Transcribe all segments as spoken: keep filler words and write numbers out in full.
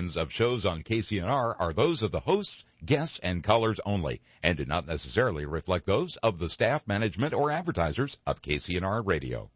selections of shows on K C N R are those of the hosts, guests, and callers only, and do not necessarily reflect those of the staff, management, or advertisers of K C N R Radio.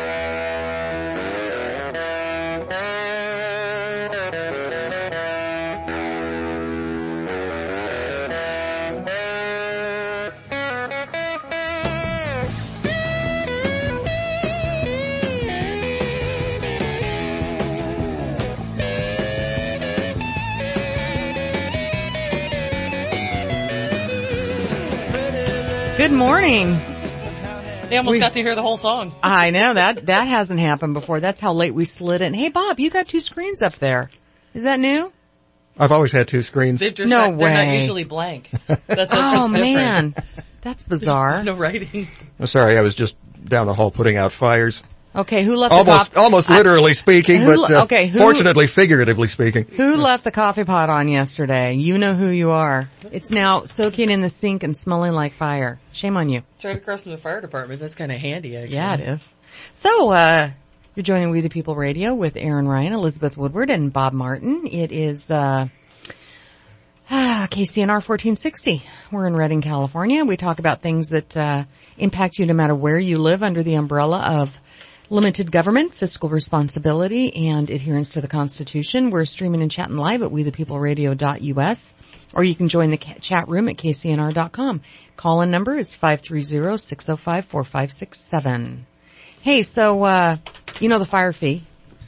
Good morning. They almost we, got to hear the whole song. I know, that that hasn't happened before. That's how late we slid in. Hey, Bob, you got two screens up there. Is that new? I've always had two screens. They're just no not, way. They're not usually blank. That, that's oh, what's man. That's bizarre. There's, there's no writing. I'm sorry, I was just down the hall putting out fires. Okay, who left almost, the coffee? Almost literally speaking, who, but uh, okay, who, fortunately figuratively speaking. Who left the coffee pot on yesterday? You know who you are. It's now soaking in the sink and smelling like fire. Shame on you. It's right across from the fire department. That's kind of handy, actually. Yeah, it is. So, uh, you're joining We the People Radio with Aaron Ryan, Elizabeth Woodward, and Bob Martin. It is, uh, ah, K C N R fourteen sixty. We're in Redding, California. We talk about things that, uh, impact you no matter where you live under the umbrella of limited government, fiscal responsibility, and adherence to the Constitution. We're streaming and chatting live at we the people radio dot U S, or you can join the chat room at K C N R dot com. Call-in number is five three zero, six zero five, four five six seven. Hey, so, uh, you know the fire fee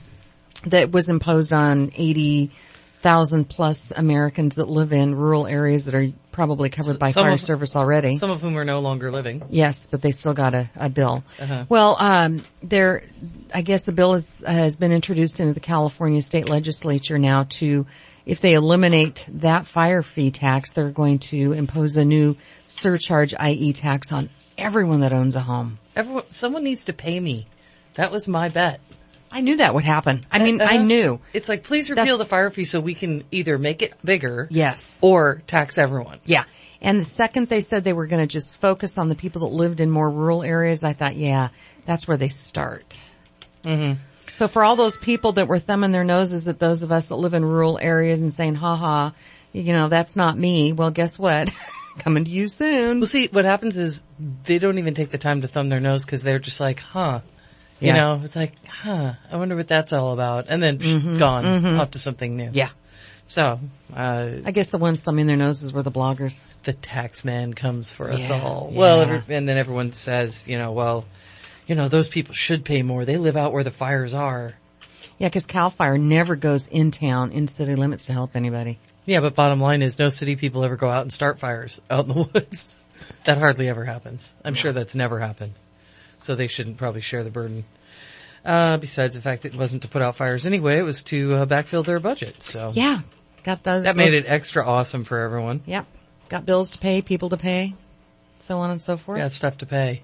that was imposed on eighty thousand plus Americans that live in rural areas that are probably covered by some fire of, service already. Some of whom are no longer living. Yes, but they still got a, a bill. Uh-huh. Well, um, there, I guess the bill is, has been introduced into the California state legislature now to, if they eliminate that fire fee tax, they're going to impose a new surcharge, that is tax on everyone that owns a home. Everyone, someone needs to pay me. That was my bet. I knew that would happen. I mean, uh-huh. I knew. It's like, please repeal That's, the fire fee so we can either make it bigger. Yes. Or tax everyone. Yeah. And the second they said they were going to just focus on the people that lived in more rural areas, I thought, yeah, that's where they start. Mm-hmm. So for all those people that were thumbing their noses at those of us that live in rural areas and saying, ha ha, you know, that's not me. Well, guess what? Coming to you soon. Well, see, what happens is they don't even take the time to thumb their nose because they're just like, huh. You yeah. know, it's like, huh, I wonder what that's all about. And then mm-hmm, gone, mm-hmm. off to something new. Yeah. So, uh, I guess the ones thumbing their noses were the bloggers. The tax man comes for us yeah, all. Yeah. Well, every, and then everyone says, you know, well, you know, those people should pay more. They live out where the fires are. Yeah, because CAL FIRE never goes in town, in city limits to help anybody. Yeah, but bottom line is no city people ever go out and start fires out in the woods. That hardly ever happens. I'm sure that's never happened. So they shouldn't probably share the burden. Uh, besides the fact that it wasn't to put out fires anyway, it was to uh, backfill their budget. So yeah, got those. That those, made it extra awesome for everyone. Yep, got bills to pay, people to pay, so on and so forth. Got stuff to pay.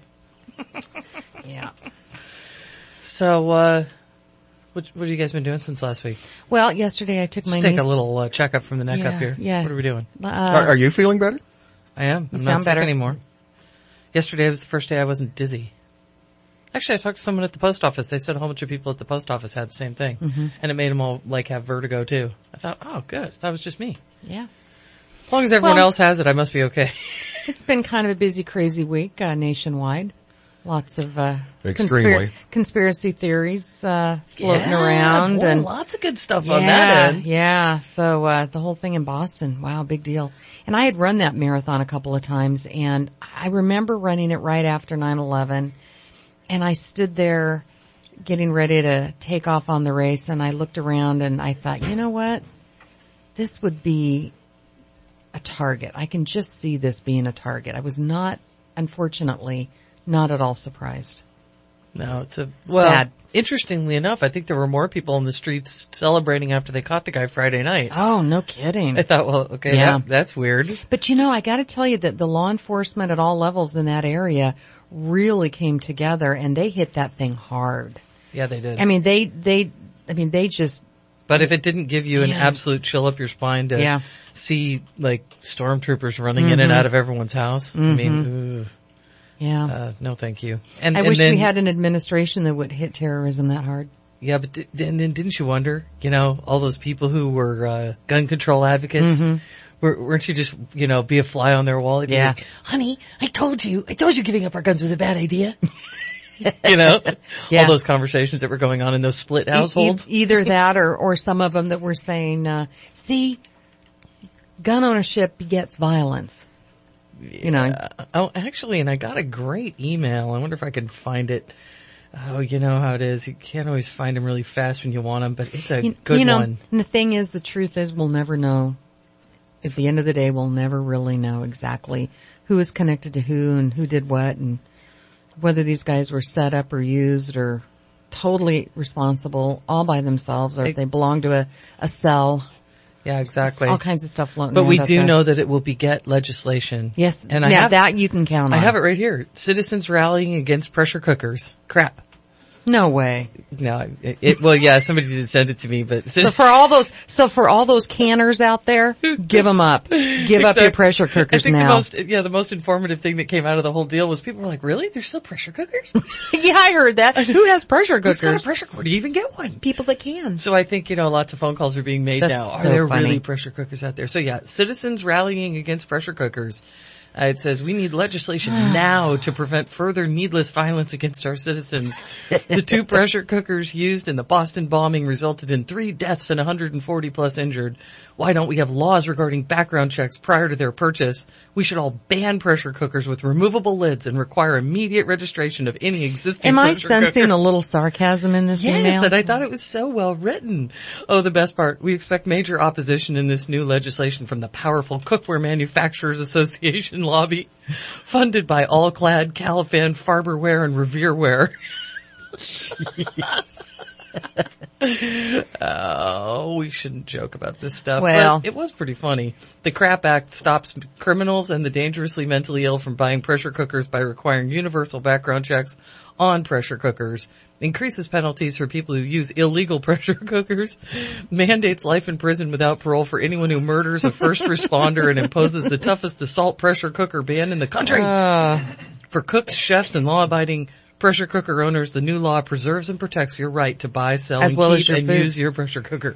Yeah. So, uh, what what have you guys been doing since last week? Well, yesterday I took Just my take niece. a little uh, checkup from the neck yeah, up here. Yeah. What are we doing? Uh, are, are you feeling better? I am. I'm you not sound sick better anymore. Yesterday was the first day I wasn't dizzy. Actually, I talked to someone at the post office. They said a whole bunch of people at the post office had the same thing. Mm-hmm. And it made them all, like, have vertigo, too. I thought, oh, good. That was just me. Yeah. As long as everyone well, else has it, I must be okay. It's been kind of a busy, crazy week uh, nationwide. Lots of uh, Extremely. Conspir- conspiracy theories uh, floating yeah, around. Boy, and lots of good stuff yeah, on that end. Yeah, so uh, the whole thing in Boston, wow, big deal. And I had run that marathon a couple of times, and I remember running it right after nine eleven. And I stood there getting ready to take off on the race, and I looked around and I thought, you know what? This would be a target. I can just see this being a target. I was not, unfortunately, not at all surprised. No, it's a, well, Sad. Interestingly enough, I think there were more people in the streets celebrating after they caught the guy Friday night. Oh, no kidding. I thought, well, okay, Yeah. that, that's weird. But you know, I gotta tell you that the law enforcement at all levels in that area really came together and they hit that thing hard. Yeah, they did. I mean, they, they, I mean, they just, But if it didn't give you an Man. absolute chill up your spine to Yeah. see, like, stormtroopers running Mm-hmm. in and out of everyone's house, I mean, ugh, yeah. uh, no thank you. And, I and wish then, we had an administration that would hit terrorism that hard. Yeah, but th- then, then didn't you wonder, you know, all those people who were uh, gun control advocates, Mm-hmm. were, weren't you just, you know, be a fly on their wall? You'd be Yeah. like, honey, I told you, I told you giving up our guns was a bad idea. You know, Yeah. all those conversations that were going on in those split E- households. e- either that or, or some of them that were saying, uh, see, gun ownership begets violence. You know, Uh, oh, actually, and I got a great email. I wonder if I can find it. Oh, you know how it is. You can't always find them really fast when you want them, but it's a you, good you know, one. and the thing is, the truth is we'll never know. At the end of the day, we'll never really know exactly who is connected to who and who did what and whether these guys were set up or used or totally responsible all by themselves or if they belong to a, a cell. Yeah, exactly. All kinds of stuff floating But around we out do there. know that it will beget legislation. Yes. And I yeah, have, that you can count on. I have it right here. Citizens rallying against pressure cookers. Crap. No way. No, it, it well, yeah, somebody did send it to me, but So for all those, so for all those canners out there, give them up. Give up your Exactly. pressure I cookers think now. the most, yeah, the most informative thing that came out of the whole deal was people were like, really? There's still pressure cookers? Yeah, I heard that. Who has pressure Who's got a cookers? pressure cooker? Do you even get one? People that can. So I think, you know, lots of phone calls are being made That's now. Are so there funny. really pressure cookers out there? So yeah, citizens rallying against pressure cookers. Uh, it says we need legislation now to prevent further needless violence against our citizens. The two pressure cookers used in the Boston bombing resulted in three deaths and one hundred forty plus injured. Why don't we have laws regarding background checks prior to their purchase? We should all ban pressure cookers with removable lids and require immediate registration of any existing Am I pressure sensing cooker. a little sarcasm in this Yes, email? and I thought it was so well written. Oh, the best part. We expect major opposition in this new legislation from the powerful Cookware Manufacturers Association lobby, funded by All Clad, Califan, Farberware, and Revereware. Oh, we shouldn't joke about this stuff. Well. But it was pretty funny. The CRAP Act stops criminals and the dangerously mentally ill from buying pressure cookers by requiring universal background checks on pressure cookers, increases penalties for people who use illegal pressure cookers, mandates life in prison without parole for anyone who murders a first responder, and imposes the toughest assault pressure cooker ban in the country. Uh, For cooks, chefs, and law-abiding pressure cooker owners, the new law preserves and protects your right to buy, sell, As and well keep as your and food. use your pressure cooker.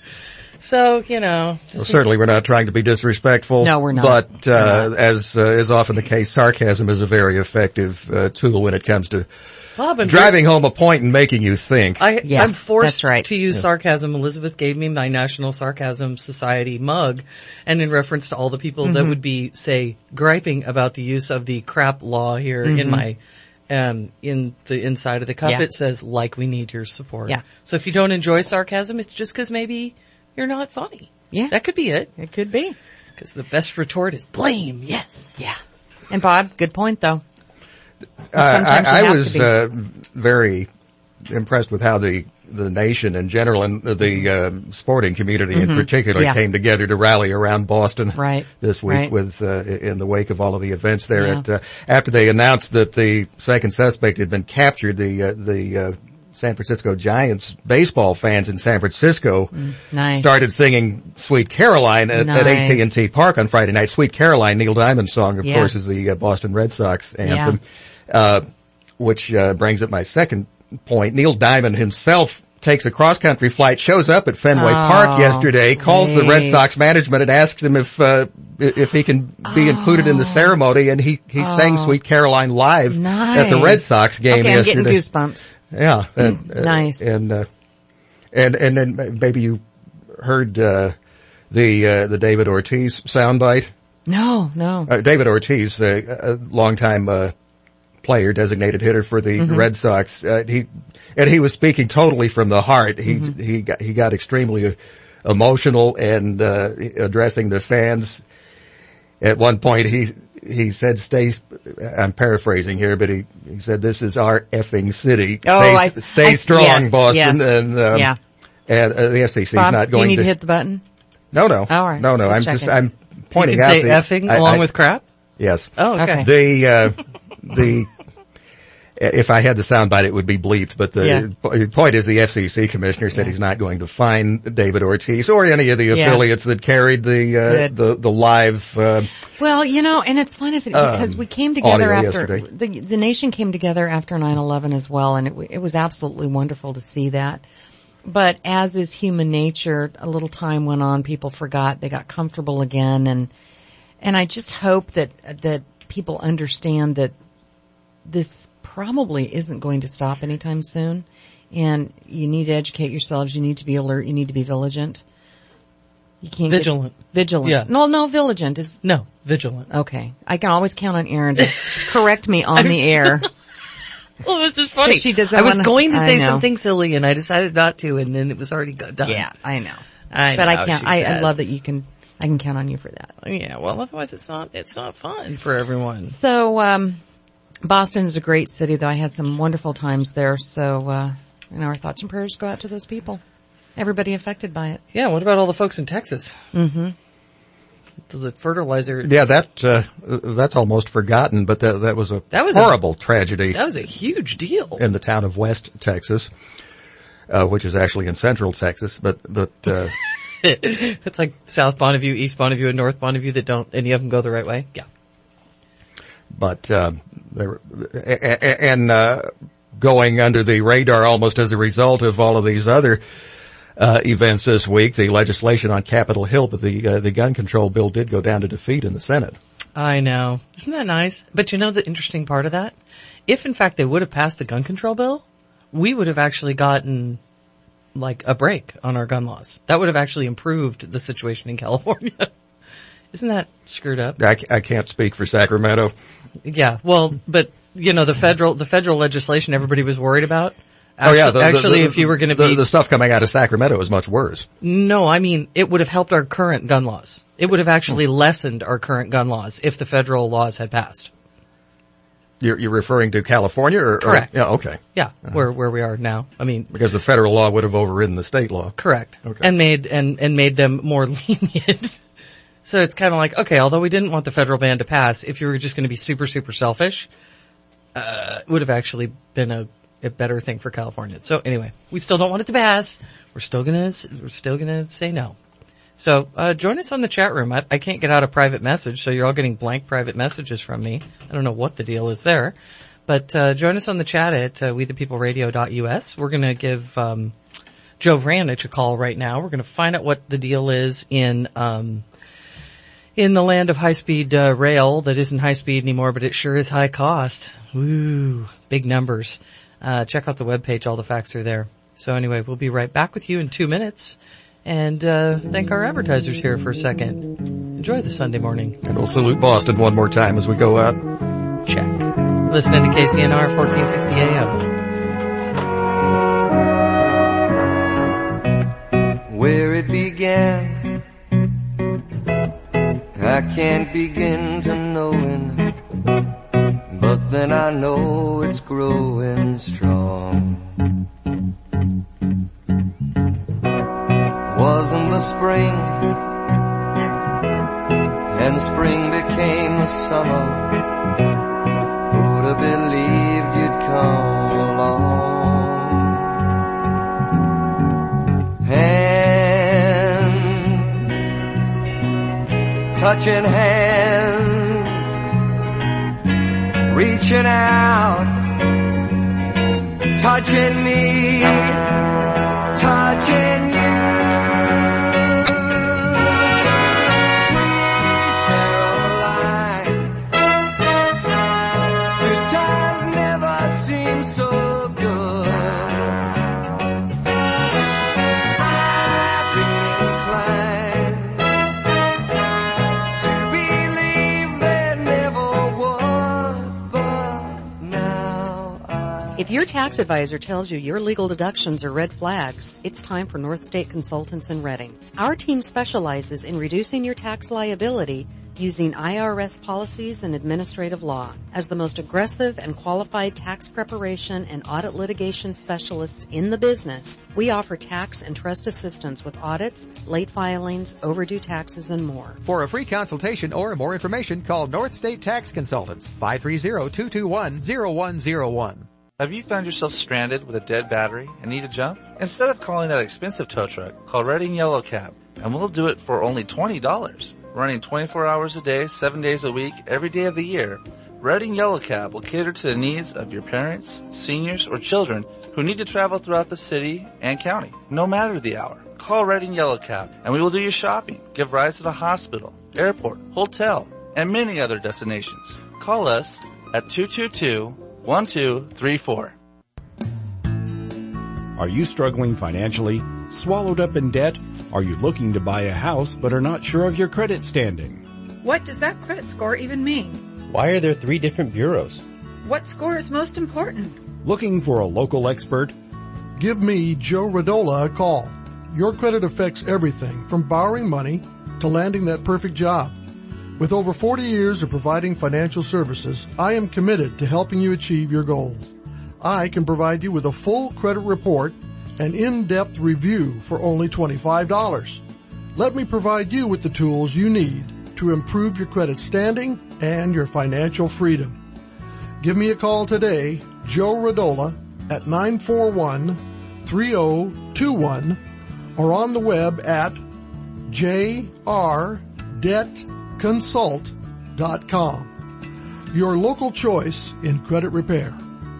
So, you know. Well, certainly we're not trying to be disrespectful. No, we're not. But, uh, as, uh, is often the case, sarcasm is a very effective, uh, tool when it comes to Bob, I'm driving home a point and making you think. I, Yeah, I'm forced that's right. to use sarcasm. Elizabeth gave me my National Sarcasm Society mug, and in reference to all the people Mm-hmm. that would be, say, griping about the use of the crap law here in my, um, in the inside of the cup, Mm-hmm. Yeah. it says, like, we need your support. Yeah. So if you don't enjoy sarcasm, it's just because maybe you're not funny. Yeah. That could be it. it could be. Because the best retort is blame. Yes. Yeah. And Bob, good point though. Uh, Sometimes you I, I have was to be. uh, very impressed with how the the nation in general and the um, sporting community in particular Mm-hmm. Yeah. came together to rally around Boston Right. this week Right. with uh, in the wake of all of the events there. Yeah. At, uh, after they announced that the second suspect had been captured, the uh, the uh, San Francisco Giants baseball fans in San Francisco Nice. started singing "Sweet Caroline" at, at Nice. A T and T Park on Friday night. "Sweet Caroline," Neil Diamond's song, of Yeah. course, is the uh, Boston Red Sox anthem. Uh, which, uh, brings up my second point. Neil Diamond himself takes a cross-country flight, shows up at Fenway Oh, Park yesterday, calls the Red nice. Sox management and asks them if, uh, if he can be included in the ceremony, and he, he sang Sweet Caroline live Nice. at the Red Sox game okay, I'm yesterday. getting goosebumps. Yeah. And, uh, Nice. And, uh, and, and then maybe you heard, uh, the, uh, the David Ortiz soundbite. No, no. Uh, David Ortiz, uh, a longtime, uh, player, designated hitter for the Mm-hmm. Red Sox. Uh, he, and he was speaking totally from the heart. He, Mm-hmm. he got, he got extremely uh, emotional and, uh, addressing the fans. At one point he, he said, stay, I'm paraphrasing here, but he, he said, this is our effing city. Oh, stay, I- stay I- strong, yes, Boston. yes. And, um, Yeah. and uh, the F C C is Bob, not do going you need to, to hit the button? no, no, All right. no, no. Just I'm just, checking. I'm You pointing can out say the, effing I- along I- with crap? yes. Oh, okay. Okay. The, uh, the, If I had the soundbite, it would be bleeped, but the Yeah. point is the F C C commissioner said Yeah. he's not going to fine David Ortiz or any of the Yeah. affiliates that carried the, uh, Good. the, the live, uh, Well, you know, and it's fun if it, because Um, we came together audio after yesterday. the the nation came together after nine eleven as well, and it w- it was absolutely wonderful to see that. But as is human nature, a little time went on, people forgot, they got comfortable again, and and I just hope that that people understand that this probably isn't going to stop anytime soon, and you need to educate yourselves. You need to be alert. You need to be vigilant. You can't get- Vigilant. vigilant. Yeah. No, no, vigilant is No, vigilant. okay. I can always count on Erin to correct me on the air. Well, it was just funny. But she doesn't I was wanna- going to I say know. something silly and I decided not to, and then it was already go- done. Yeah, I know. I But know, I can't. she's I, I best. love that you can. I can count on you for that. Yeah, well, otherwise it's not, it's not fun for everyone. So, um, Boston is a great city, though. I had some wonderful times there. So, uh, you know, our thoughts and prayers go out to those people. Everybody affected by it. Yeah, what about all the folks in Texas? Mm-hmm. The fertilizer. yeah, that, uh, that's almost forgotten, but that, that was a That was a- horrible tragedy That was a huge deal. in the town of West Texas, uh, which is actually in central Texas, but, but, uh, It's like South Bonneview, East Bonneview, and North Bonneview that don't, any of them go the right way. Yeah. but, um, there, a- a- and, uh, going under the radar almost as a result of all of these other, uh, events this week, the legislation on Capitol Hill, but the, uh, the gun control bill did go down to defeat in the Senate. I know. Isn't that nice? But you know the interesting part of that? If in fact they would have passed the gun control bill, we would have actually gotten like a break on our gun laws. That would have actually improved the situation in California. Isn't that screwed up? I, I can't speak for Sacramento. Yeah. Well, but you know, the federal, the federal legislation everybody was worried about. Oh yeah, the, actually, the, the, if you were going to the, be, the stuff coming out of Sacramento is much worse. no, I mean, it would have helped our current gun laws. It would have actually lessened our current gun laws if the federal laws had passed. You're, you're referring to California, or, or Correct. yeah, okay, Yeah, where where we are now. I mean, because the federal law would have overridden the state law. correct. Okay. And made and and made them more lenient. So it's kind of like, okay, although we didn't want the federal ban to pass, if you were just going to be super super selfish, uh, it would have actually been a a better thing for California. So anyway, we still don't want it to pass. We're still gonna we're still gonna say no. So uh join us on the chat room. I, I can't get out a private message, so you're all getting blank private messages from me. I don't know what the deal is there. But uh join us on the chat at uh, we the people radio dot U S. We're going to give um Joe Vranich a call right now. We're going to find out what the deal is in um in the land of high-speed uh, rail that isn't high-speed anymore, but it sure is high cost. Woo, big numbers. Uh check out the webpage. All the facts are there. So anyway, we'll be right back with you in two minutes. And uh thank our advertisers here for a second. Enjoy the Sunday morning. And we'll salute Boston one more time as we go out. Check. Listening to K C N R fourteen sixty A M. Where it began, I can't begin to knowing, but then I know it's growing strong. Wasn't the spring, and spring became the summer. Who'd have believed you'd come along? Hands, touching hands, reaching out, touching me, touching you. If your tax advisor tells you your legal deductions are red flags, it's time for North State Consultants in Reading. Our team specializes in reducing your tax liability using I R S policies and administrative law. As the most aggressive and qualified tax preparation and audit litigation specialists in the business, we offer tax and trust assistance with audits, late filings, overdue taxes, and more. For a free consultation or more information, call North State Tax Consultants, five three zero, two two one, zero one zero one. Have you found yourself stranded with a dead battery and need a jump? Instead of calling that expensive tow truck, call Redding Yellow Cab, and we'll do it for only twenty dollars. Running twenty-four hours a day, seven days a week, every day of the year, Redding Yellow Cab will cater to the needs of your parents, seniors, or children who need to travel throughout the city and county, no matter the hour. Call Redding Yellow Cab, and we will do your shopping, give rides to the hospital, airport, hotel, and many other destinations. Call us at two two two, one two three four. Are you struggling financially? Swallowed up in debt? Are you looking to buy a house but are not sure of your credit standing? What does that credit score even mean? Why are there three different bureaus? What score is most important? Looking for a local expert? Give me, Joe Radola, a call. Your credit affects everything from borrowing money to landing that perfect job. With over forty years of providing financial services, I am committed to helping you achieve your goals. I can provide you with a full credit report and in-depth review for only twenty-five dollars. Let me provide you with the tools you need to improve your credit standing and your financial freedom. Give me a call today, Joe Radola, at nine four one, three zero two one or on the web at j r debt consult dot com. Your local choice in credit repair.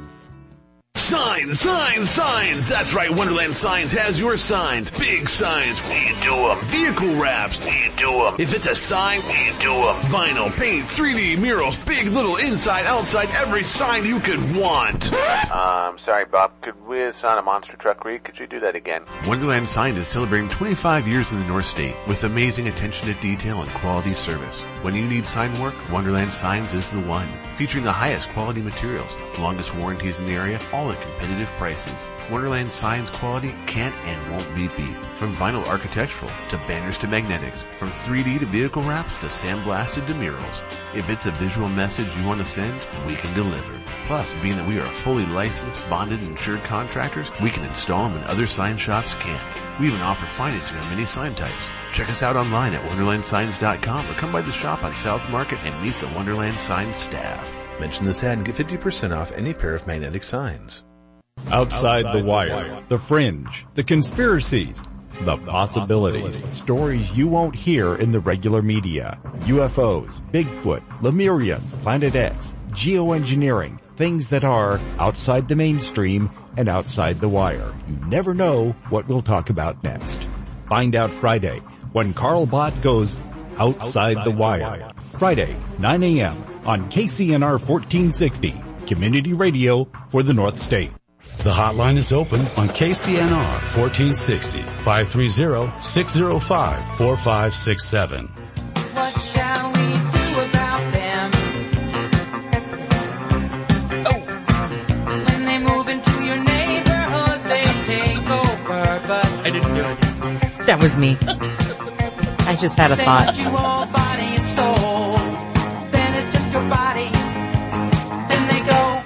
Signs, signs, signs. That's right, Wonderland Signs has your signs. Big signs, we do them. Vehicle wraps, we do them. If it's a sign, we do them. Vinyl, paint, three D murals, big, little, inside, outside, every sign you could want. Um, sorry, Bob. Could we assign a monster truck read? Could you do that again? Wonderland Sign is celebrating twenty-five years in the North State with amazing attention to detail and quality service. When you need sign work, Wonderland Signs is the one. Featuring the highest quality materials, longest warranties in the area, all at competitive prices. Wonderland Signs quality can't and won't be beat. From vinyl architectural to banners to magnetics, from three D to vehicle wraps to sandblasted to murals. If it's a visual message you want to send, we can deliver. Plus, being that we are fully licensed, bonded, and insured contractors, we can install them when other sign shops can't. We even offer financing on many sign types. Check us out online at wonderland signs dot com or come by the shop on South Market and meet the Wonderland Signs staff. Mention this ad and get fifty percent off any pair of magnetic signs. Outside, Outside the, wire, the wire, the fringe, the conspiracies, the, the possibilities. possibilities, stories you won't hear in the regular media. U F Os, Bigfoot, Lemurians, Planet X, geoengineering, things that are outside the mainstream and outside the wire. You never know what we'll talk about next. Find out Friday when Carl Bott goes Outside, outside the, wire. the Wire. Friday, nine a.m. on K C N R fourteen sixty, Community Radio for the North State. The hotline is open on K C N R fourteen sixty, five three zero, six zero five, four five six seven. What shall we do about them? Oh. When they move into your neighborhood, they take over, but I didn't do it. That was me. I just had a thought. They you all body and soul. Then it's just your body. Then they go.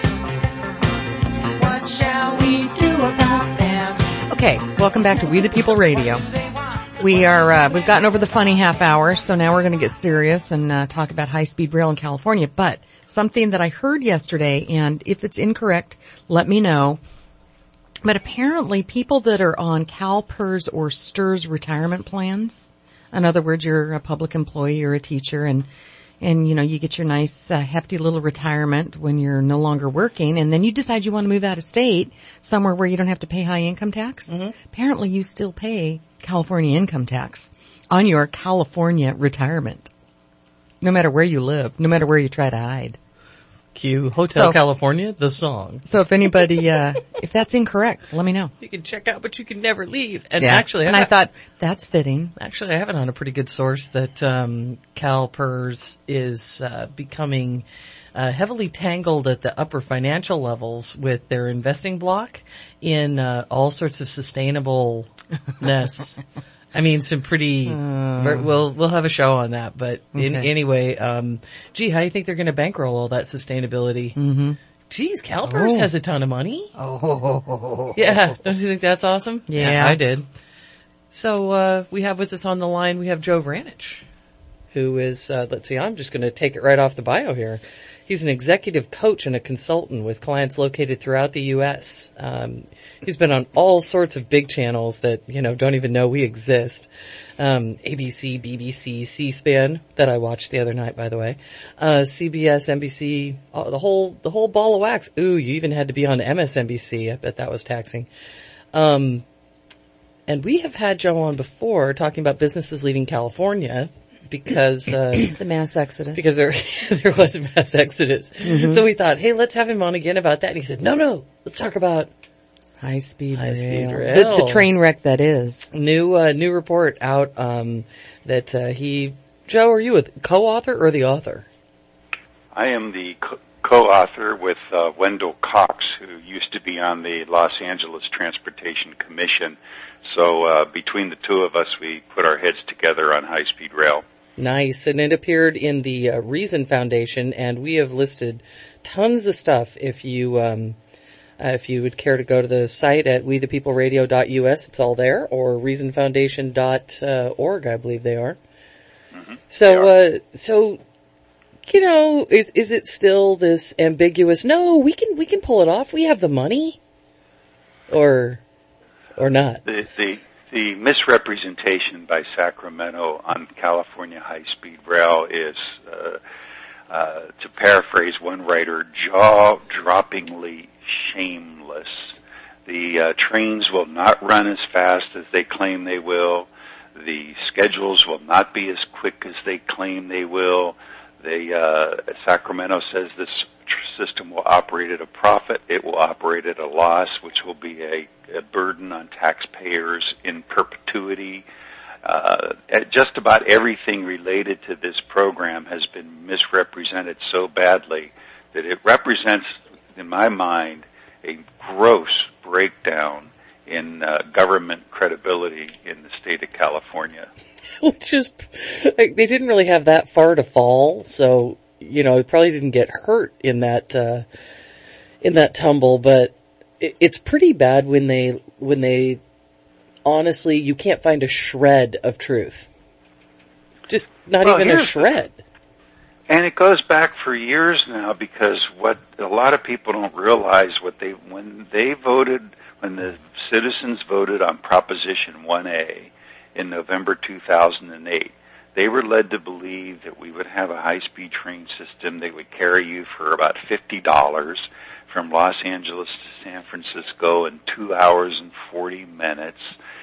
What shall we do about them? Okay, welcome back to We the People Radio. We are, uh, we've gotten over the funny half hour, so now we're going to get serious and uh, talk about high-speed rail in California. But something that I heard yesterday, and if it's incorrect, let me know. But apparently people that are on CalPERS or STRS retirement plans, in other words, you're a public employee or a teacher and, and you know, you get your nice uh, hefty little retirement when you're no longer working and then you decide you want to move out of state somewhere where you don't have to pay high income tax. Mm-hmm. Apparently you still pay California income tax on your California retirement. No matter where you live, no matter where you try to hide. Cue Hotel so, California, the song. So if anybody, uh, if that's incorrect, let me know. You can check out, but you can never leave. And yeah. actually, and I, I thought that's fitting. Actually, I have it on a pretty good source that, um, CalPERS is, uh, becoming, uh, heavily tangled at the upper financial levels with their investing block in, uh, all sorts of sustainableness. I mean, some pretty, uh, we'll, we'll have a show on that, but okay. in, anyway, um, gee, how do you think they're going to bankroll all that sustainability? Mm-hmm. Geez, CalPERS oh. has a ton of money. Oh. Yeah. Don't you think that's awesome? Yeah. yeah I did. So, uh, we have with us on the line, we have Joe Vranich, who is, uh, let's see, I'm just going to take it right off the bio here. He's an executive coach and a consultant with clients located throughout the U S. Um, he's been on all sorts of big channels that, you know, don't even know we exist. Um, A B C, B B C, C-SPAN, that I watched the other night, by the way. Uh, C B S, N B C, oh, the whole, the whole ball of wax. Ooh, you even had to be on M S N B C. I bet that was taxing. Um, and we have had Joe on before talking about businesses leaving California because, uh, the mass exodus. Because there, there was a mass exodus. Mm-hmm. So we thought, hey, let's have him on again about that. And he said, no, no, let's talk about High speed high rail. speed rail. The, the train wreck that is. New, uh, new report out, um, that, uh, he, Joe, are you a co-author or the author? I am the co- co-author with, uh, Wendell Cox, who used to be on the Los Angeles Transportation Commission. So, uh, between the two of us, we put our heads together on high speed rail. Nice. And it appeared in the uh, Reason Foundation, and we have listed tons of stuff if you, um, Uh, if you would care to go to the site at we the people radio dot U S, it's all there, or reason foundation dot org, I believe they are. Mm-hmm. So, uh, so, you know, is, is it still this ambiguous, no, we can, we can pull it off, we have the money? Or, or not? The, the, the misrepresentation by Sacramento on California high-speed rail is, uh, uh, to paraphrase one writer, jaw-droppingly shameless. The uh, trains will not run as fast as they claim they will. The schedules will not be as quick as they claim they will. They, uh, Sacramento says this tr- system will operate at a profit. It will operate at a loss, which will be a, a burden on taxpayers in perpetuity. Uh, just about everything related to this program has been misrepresented so badly that it represents, in my mind, a gross breakdown in uh, government credibility in the state of California. Which is, like, they didn't really have that far to fall, so, you know, it probably didn't get hurt in that, uh, in that tumble, but it, it's pretty bad when they, when they, honestly, you can't find a shred of truth. Just not well, even a shred. And it goes back for years now, because what a lot of people don't realize, what they, when they voted, when the citizens voted on Proposition one A in November two thousand eight, they were led to believe that we would have a high-speed train system that would carry you for about fifty dollars from Los Angeles to San Francisco in two hours and forty minutes.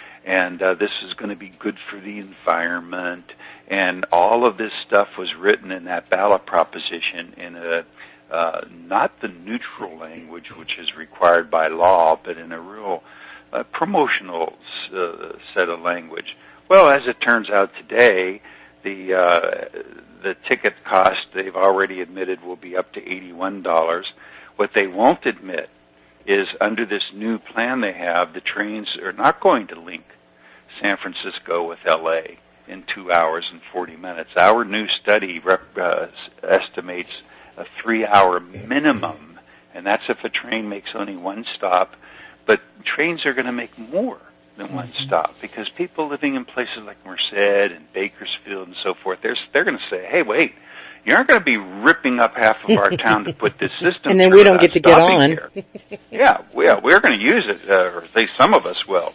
And uh, this is going to be good for the environment. And all of this stuff was written in that ballot proposition in a uh, not the neutral language which is required by law, but in a real uh, promotional uh, set of language. Well, as it turns out today, the uh, the ticket cost they've already admitted will be up to eighty-one dollars. What they won't admit is under this new plan they have, the trains are not going to link San Francisco with L A in two hours and forty minutes. Our new study rep, uh, estimates a three-hour minimum, and that's if a train makes only one stop. But trains are going to make more than one stop, because people living in places like Merced and Bakersfield and so forth, they're, they're going to say, hey, wait, you aren't going to be ripping up half of our town to put this system and then through we don't get to get on. Here. Yeah, yeah, we're going to use it, uh, or at least some of us will.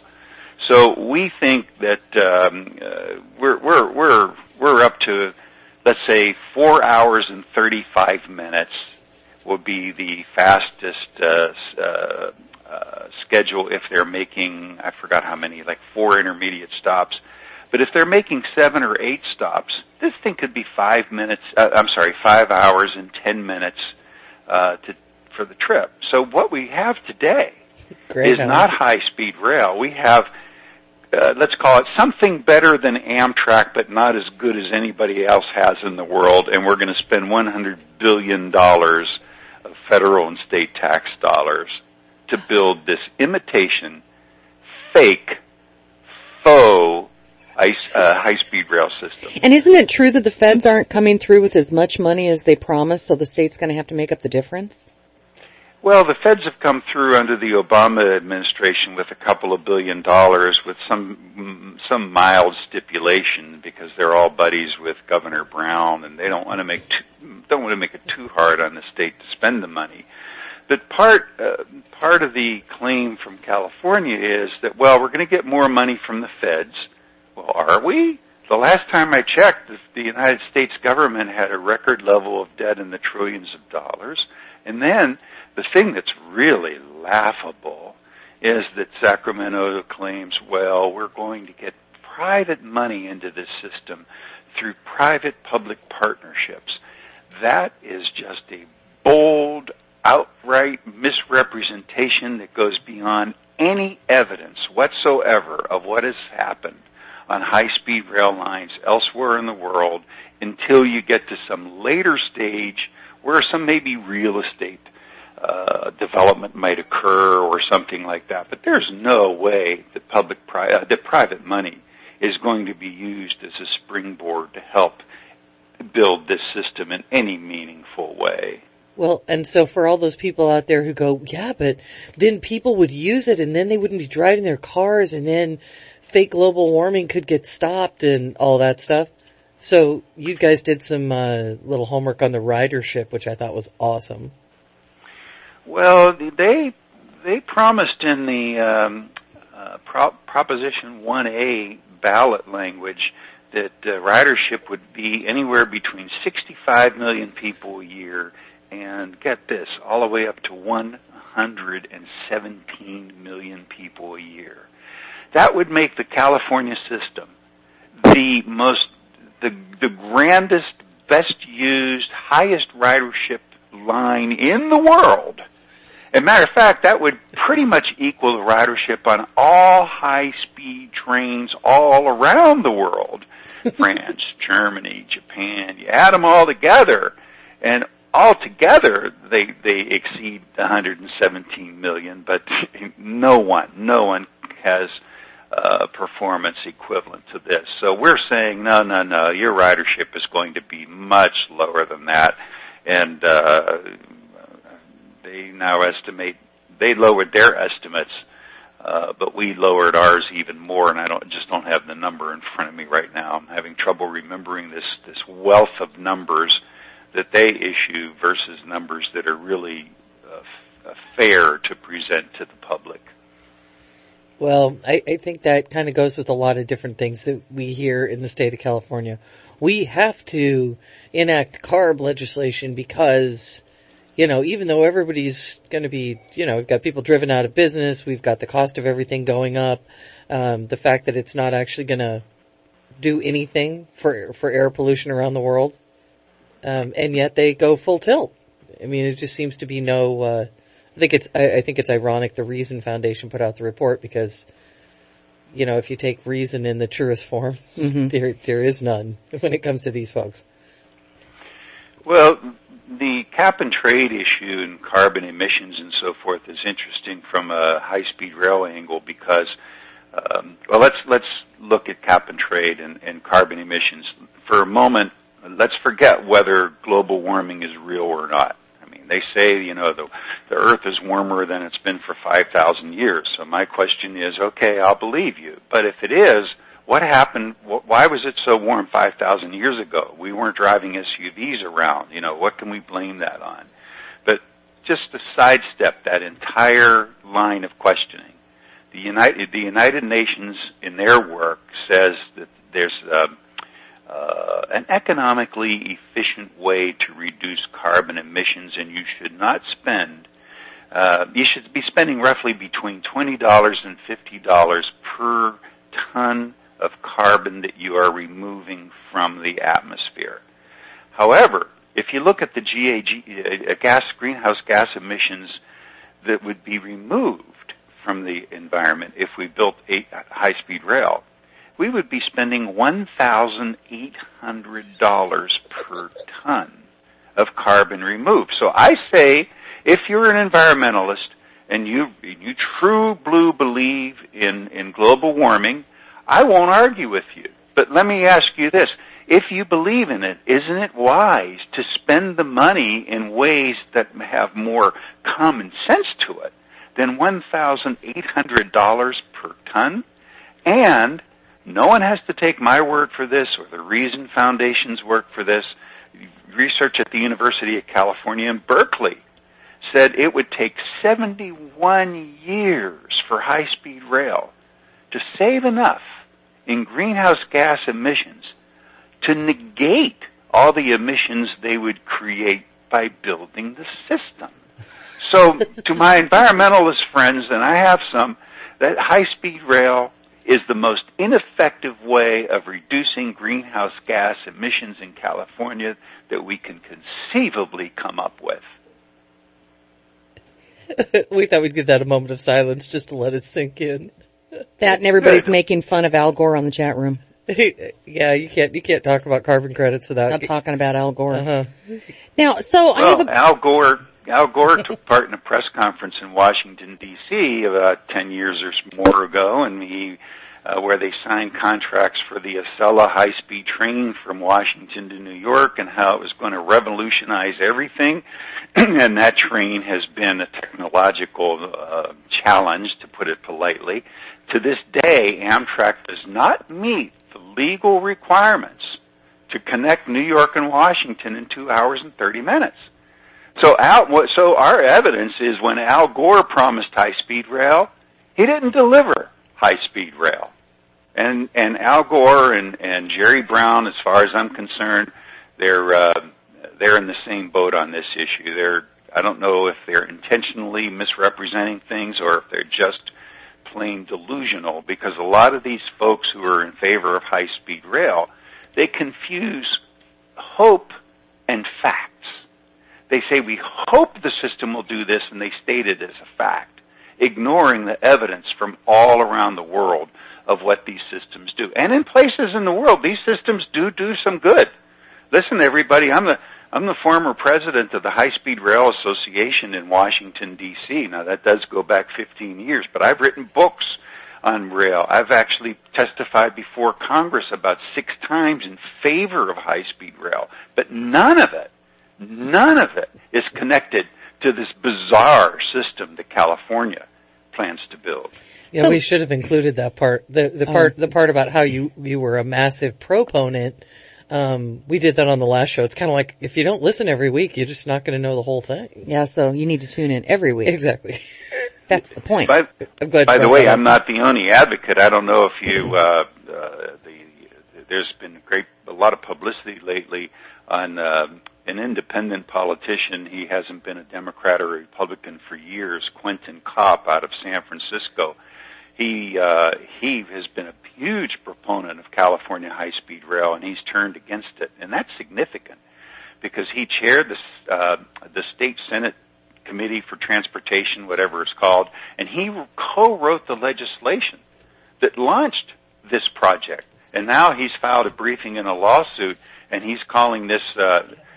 So we think that um, uh, we're we're we're we're up to, let's say, four hours and thirty-five minutes will be the fastest uh, uh, uh, schedule if they're making, I forgot how many, like four intermediate stops. But if they're making seven or eight stops, this thing could be five minutes. Uh, I'm sorry, five hours and ten minutes uh, to for the trip. So what we have today Great is not high-speed rail. We have Uh, let's call it something better than Amtrak, but not as good as anybody else has in the world, and we're going to spend one hundred billion dollars of federal and state tax dollars to build this imitation, fake, faux ice, uh, high-speed rail system. And isn't it true that the feds aren't coming through with as much money as they promised, so the state's going to have to make up the difference? Well, the feds have come through under the Obama administration with a couple of billion dollars with some some mild stipulation, because they're all buddies with Governor Brown, and they don't want to make too, don't want to make it too hard on the state to spend the money. But part uh, part of the claim from California is that, well, we're going to get more money from the feds. Well, are we? The last time I checked, the United States government had a record level of debt in the trillions of dollars. And then the thing that's really laughable is that Sacramento claims, well, we're going to get private money into this system through private-public partnerships. That is just a bold, outright misrepresentation that goes beyond any evidence whatsoever of what has happened on high-speed rail lines elsewhere in the world until you get to some later stage where some maybe real estate uh, development might occur or something like that. But there's no way that public, pri- uh, that private money is going to be used as a springboard to help build this system in any meaningful way. Well, and so for all those people out there who go, yeah, but then people would use it and then they wouldn't be driving their cars and then fake global warming could get stopped and all that stuff. So you guys did some uh, little homework on the ridership, which I thought was awesome. Well, they they promised in the um, uh, Pro- Proposition one A ballot language that uh, ridership would be anywhere between sixty-five million people a year and, get this, all the way up to one hundred seventeen million people a year. That would make the California system the most, the, the grandest, best used, highest ridership line in the world. As a matter of fact, that would pretty much equal the ridership on all high-speed trains all around the world. France, Germany, Japan, you add them all together, and altogether they they exceed one hundred seventeen million, but no one, no one has uh, performance equivalent to this. So we're saying, no, no, no, your ridership is going to be much lower than that, and uh they now estimate, they lowered their estimates, uh, but we lowered ours even more, and I don't just don't have the number in front of me right now. I'm having trouble remembering this, this wealth of numbers that they issue versus numbers that are really uh, f- fair to present to the public. Well, I, I think that kind of goes with a lot of different things that we hear in the state of California. We have to enact CARB legislation because, you know, even though everybody's going to be, you know, we've got people driven out of business, we've got the cost of everything going up, um, the fact that it's not actually going to do anything for for air pollution around the world, um, and yet they go full tilt. I mean, it just seems to be no. Uh, I think it's. I, I think it's ironic the Reason Foundation put out the report because, you know, if you take reason in the truest form, mm-hmm. there there is none when it comes to these folks. Well, the cap and trade issue and carbon emissions and so forth is interesting from a high-speed rail angle because, um, well, let's let's look at cap and trade and, and carbon emissions for a moment. Let's forget whether global warming is real or not. I mean, they say, you know, the the Earth is warmer than it's been for five thousand years. So my question is, okay, I'll believe you. But if it is, what happened? Why was it so warm five thousand years ago? We weren't driving S U Vs around. You know, what can we blame that on? But just to sidestep that entire line of questioning, the United, the United Nations in their work says that there's uh, uh, an economically efficient way to reduce carbon emissions, and you should not spend, uh, you should be spending roughly between twenty dollars and fifty dollars per ton of carbon that you are removing from the atmosphere. However, if you look at the G A G, uh, gas, greenhouse gas emissions that would be removed from the environment if we built a high-speed rail, we would be spending one thousand eight hundred dollars per ton of carbon removed. So I say, if you're an environmentalist and you you true blue believe in, in global warming, I won't argue with you. But let me ask you this. If you believe in it, isn't it wise to spend the money in ways that have more common sense to it than one thousand eight hundred dollars per ton? And no one has to take my word for this or the Reason Foundation's work for this. research at the University of California in Berkeley said it would take seventy-one years for high-speed rail to save enough in greenhouse gas emissions to negate all the emissions they would create by building the system. So to my environmentalist friends, and I have some, that high-speed rail is the most ineffective way of reducing greenhouse gas emissions in California that we can conceivably come up with. We thought we'd give that a moment of silence just to let it sink in. That and everybody's making fun of Al Gore on the chat room. Yeah, you can't, you can't talk about carbon credits without Not talking about Al Gore. Uh-huh. Now, so I well, have a... Al Gore, Al Gore took part in a press conference in Washington, D C about ten years or more ago, and he, uh, where they signed contracts for the Acela high-speed train from Washington to New York and how it was going to revolutionize everything. And that train has been a technological uh, challenge, to put it politely. To this day, Amtrak does not meet the legal requirements to connect New York and Washington in two hours and thirty minutes. So, Al, so our evidence is when Al Gore promised high-speed rail, he didn't deliver high-speed rail. And and Al Gore and, and Jerry Brown, as far as I'm concerned, they're uh, they're in the same boat on this issue. They're I don't know if they're intentionally misrepresenting things or if they're just plain delusional, because a lot of these folks who are in favor of high-speed rail, they confuse hope and facts. They say, we hope the system will do this, and they state it as a fact, ignoring the evidence from all around the world of what these systems do. And in places in the world, these systems do do some good. Listen, everybody, I'm the I'm the former president of the High Speed Rail Association in Washington, D C Now, that does go back fifteen years, but I've written books on rail. I've actually testified before Congress about six times in favor of high-speed rail, but none of it, none of it is connected to this bizarre system that California plans to build. Yeah, so, we should have included that part. The the part um, the part about how you you were a massive proponent. Um, we did that on the last show. It's kind of like if you don't listen every week, you're just not going to know the whole thing. Yeah, so you need to tune in every week. Exactly. That's the point. By, by the way, I'm not the only advocate. I don't know if you. Uh, uh, the, there's been great a lot of publicity lately on uh, an independent politician. He hasn't been a Democrat or a Republican for years. Quentin Kopp out of San Francisco. He uh, he has been a huge proponent of California high-speed rail, and he's turned against it, and that's significant because he chaired the uh, the state Senate Committee for Transportation, whatever it's called, and he co-wrote the legislation that launched this project. And now he's filed a briefing in a lawsuit, and he's calling this uh,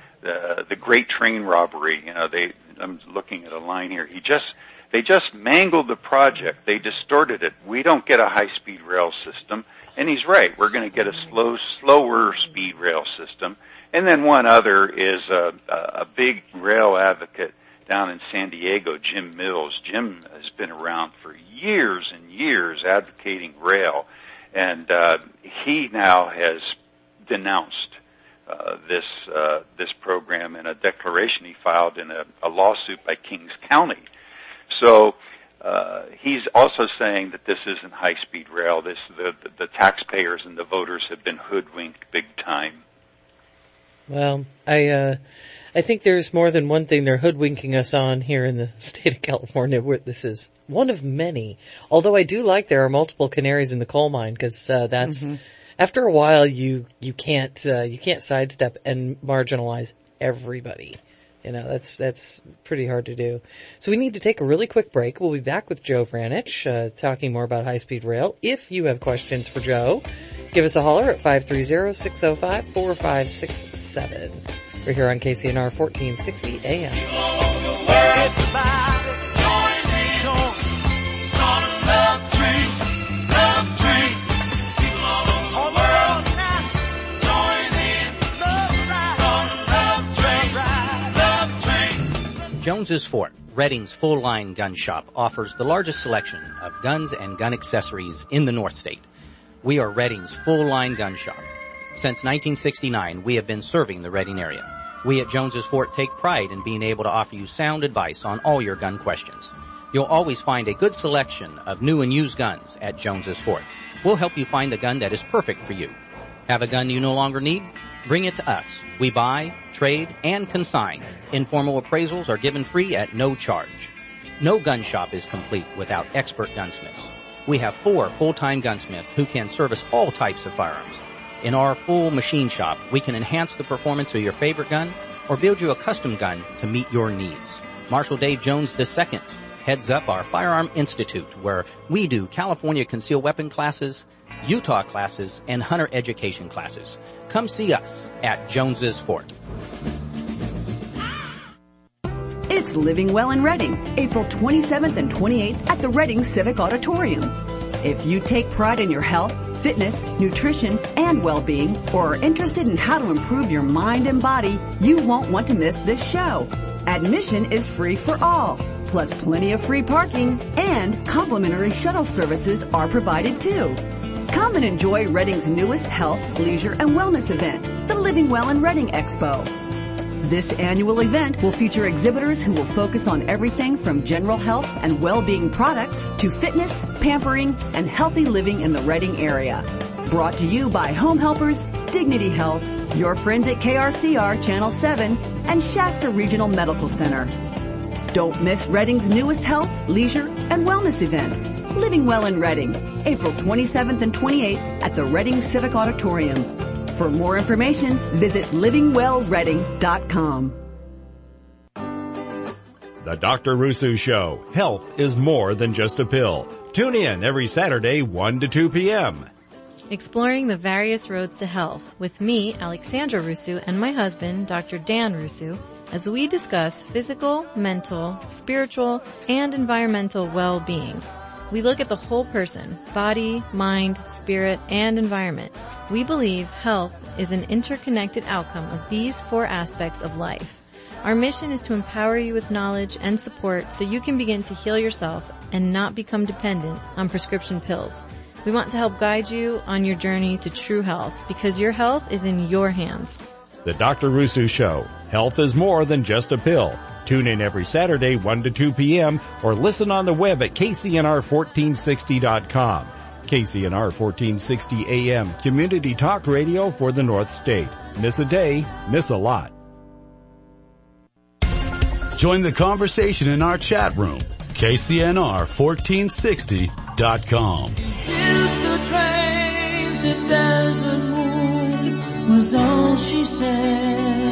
the the Great Train Robbery. You know, they I'm looking at a line here. He just They just mangled the project. They distorted it. We don't get a high-speed rail system. And he's right. We're going to get a slow, slower speed rail system. And then one other is a, a big rail advocate down in San Diego, Jim Mills. Jim has been around for years and years advocating rail. And uh, he now has denounced uh, this uh, this program in a declaration he filed in a, a lawsuit by Kings County. So uh, he's also saying that this isn't high-speed rail. This the, the the taxpayers and the voters have been hoodwinked big time. Well, I uh, I think there's more than one thing they're hoodwinking us on here in the state of California. Where this is one of many. Although I do like there are multiple canaries in the coal mine because uh, that's mm-hmm. after a while you you can't uh, you can't sidestep and marginalize everybody. You know, that's, that's pretty hard to do. So we need to take a really quick break. We'll be back with Joe Vranich, uh, talking more about high-speed rail. If you have questions for Joe, give us a holler at five three zero, six zero five, four five six seven. We're here on K C N R fourteen sixty A M. Jones's Fort, Redding's full-line gun shop, offers the largest selection of guns and gun accessories in the North State. We are Redding's full-line gun shop. Since nineteen sixty-nine, we have been serving the Redding area. We at Jones's Fort take pride in being able to offer you sound advice on all your gun questions. You'll always find a good selection of new and used guns at Jones's Fort. We'll help you find the gun that is perfect for you. Have a gun you no longer need? Bring it to us. We buy, trade, and consign. Informal appraisals are given free at no charge. No gun shop is complete without expert gunsmiths. We have four full-time gunsmiths who can service all types of firearms. In our full machine shop, we can enhance the performance of your favorite gun or build you a custom gun to meet your needs. Marshal Dave Jones the Second heads up our Firearm Institute, where we do California concealed weapon classes, Utah classes, and hunter education classes. Come see us at Jones's Fort. It's Living Well in Reading, April twenty-seventh and twenty-eighth at the Reading Civic Auditorium. If you take pride in your health, fitness, nutrition, and well-being, or are interested in how to improve your mind and body, you won't want to miss this show. Admission is free for all, plus plenty of free parking, and complimentary shuttle services are provided too. Come and enjoy Reading's newest health, leisure, and wellness event, the Living Well in Reading Expo. This annual event will feature exhibitors who will focus on everything from general health and well-being products to fitness, pampering, and healthy living in the Reading area. Brought to you by Home Helpers, Dignity Health, your friends at K R C R Channel seven, and Shasta Regional Medical Center. Don't miss Reading's newest health, leisure, and wellness event, Living Well in Reading, April twenty-seventh and twenty-eighth at the Reading Civic Auditorium. For more information, visit living well reading dot com. The Doctor Rusu Show. Health is more than just a pill. Tune in every Saturday, one to two p.m. Exploring the various roads to health with me, Alexandra Rusu, and my husband, Doctor Dan Rusu, as we discuss physical, mental, spiritual, and environmental well-being. We look at the whole person, body, mind, spirit, and environment. We believe health is an interconnected outcome of these four aspects of life. Our mission is to empower you with knowledge and support so you can begin to heal yourself and not become dependent on prescription pills. We want to help guide you on your journey to true health because your health is in your hands. The Doctor Rusu Show. Health is more than just a pill. Tune in every Saturday, one to two p.m. or listen on the web at K C N R fourteen sixty dot com. K C N R fourteen sixty A M, community talk radio for the North State. Miss a day, miss a lot. Join the conversation in our chat room, K C N R fourteen sixty dot com. Here's the train to Desert Moon was all she said.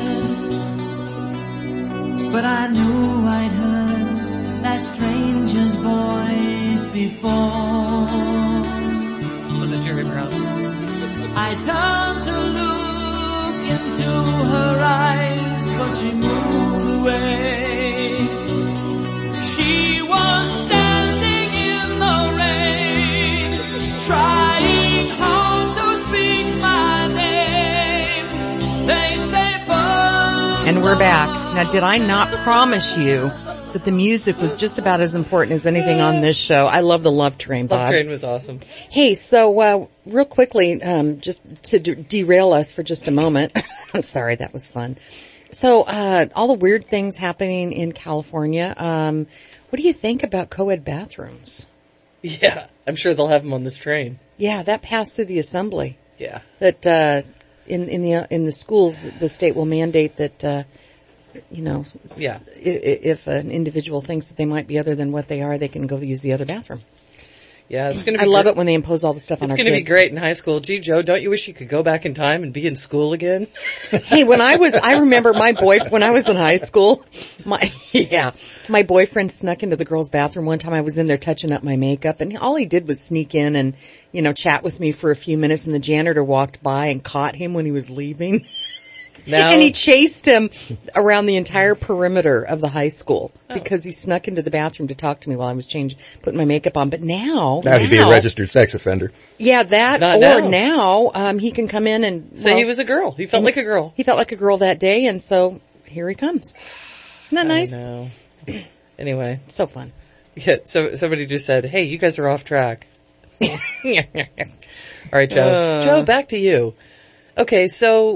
But I knew I'd heard that stranger's voice before. Was it Jerry Brown? I turned to look into her eyes, but she moved away. She was standing in the rain, trying hard to speak my name. They say burn. And we're back. Now, did I not promise you that the music was just about as important as anything on this show? I love the Love Train, Bob. Love Train was awesome. Hey, so uh real quickly, um just to de- derail us for just a moment. I'm sorry, that was fun. So, uh all the weird things happening in California. Um what do you think about co-ed bathrooms? Yeah, I'm sure they'll have them on this train. Yeah, that passed through the assembly. Yeah. That uh in in the in the schools, the state will mandate that uh you know, yeah. if an individual thinks that they might be other than what they are, they can go use the other bathroom. Yeah, it's going to be I love great. it when they impose all the stuff on our kids. It's going to be great in high school. Gee, Joe, don't you wish you could go back in time and be in school again? Hey, when I was, I remember my boy, when I was in high school, my, yeah, my boyfriend snuck into the girls' bathroom one time. I was in there touching up my makeup, and all he did was sneak in and, you know, chat with me for a few minutes, and the janitor walked by and caught him when he was leaving. Now, and he chased him around the entire perimeter of the high school oh. because he snuck into the bathroom to talk to me while I was changing, putting my makeup on. But now, now, now he'd be a registered sex offender. Yeah, that Not or now, now um, he can come in and say well, he was a girl. He felt like a girl. He felt like a girl that day, and so here he comes. Isn't that nice? I know. Anyway, so fun. Yeah. So somebody just said, "Hey, you guys are off track." All right, Joe. Uh, Joe, back to you. Okay, so.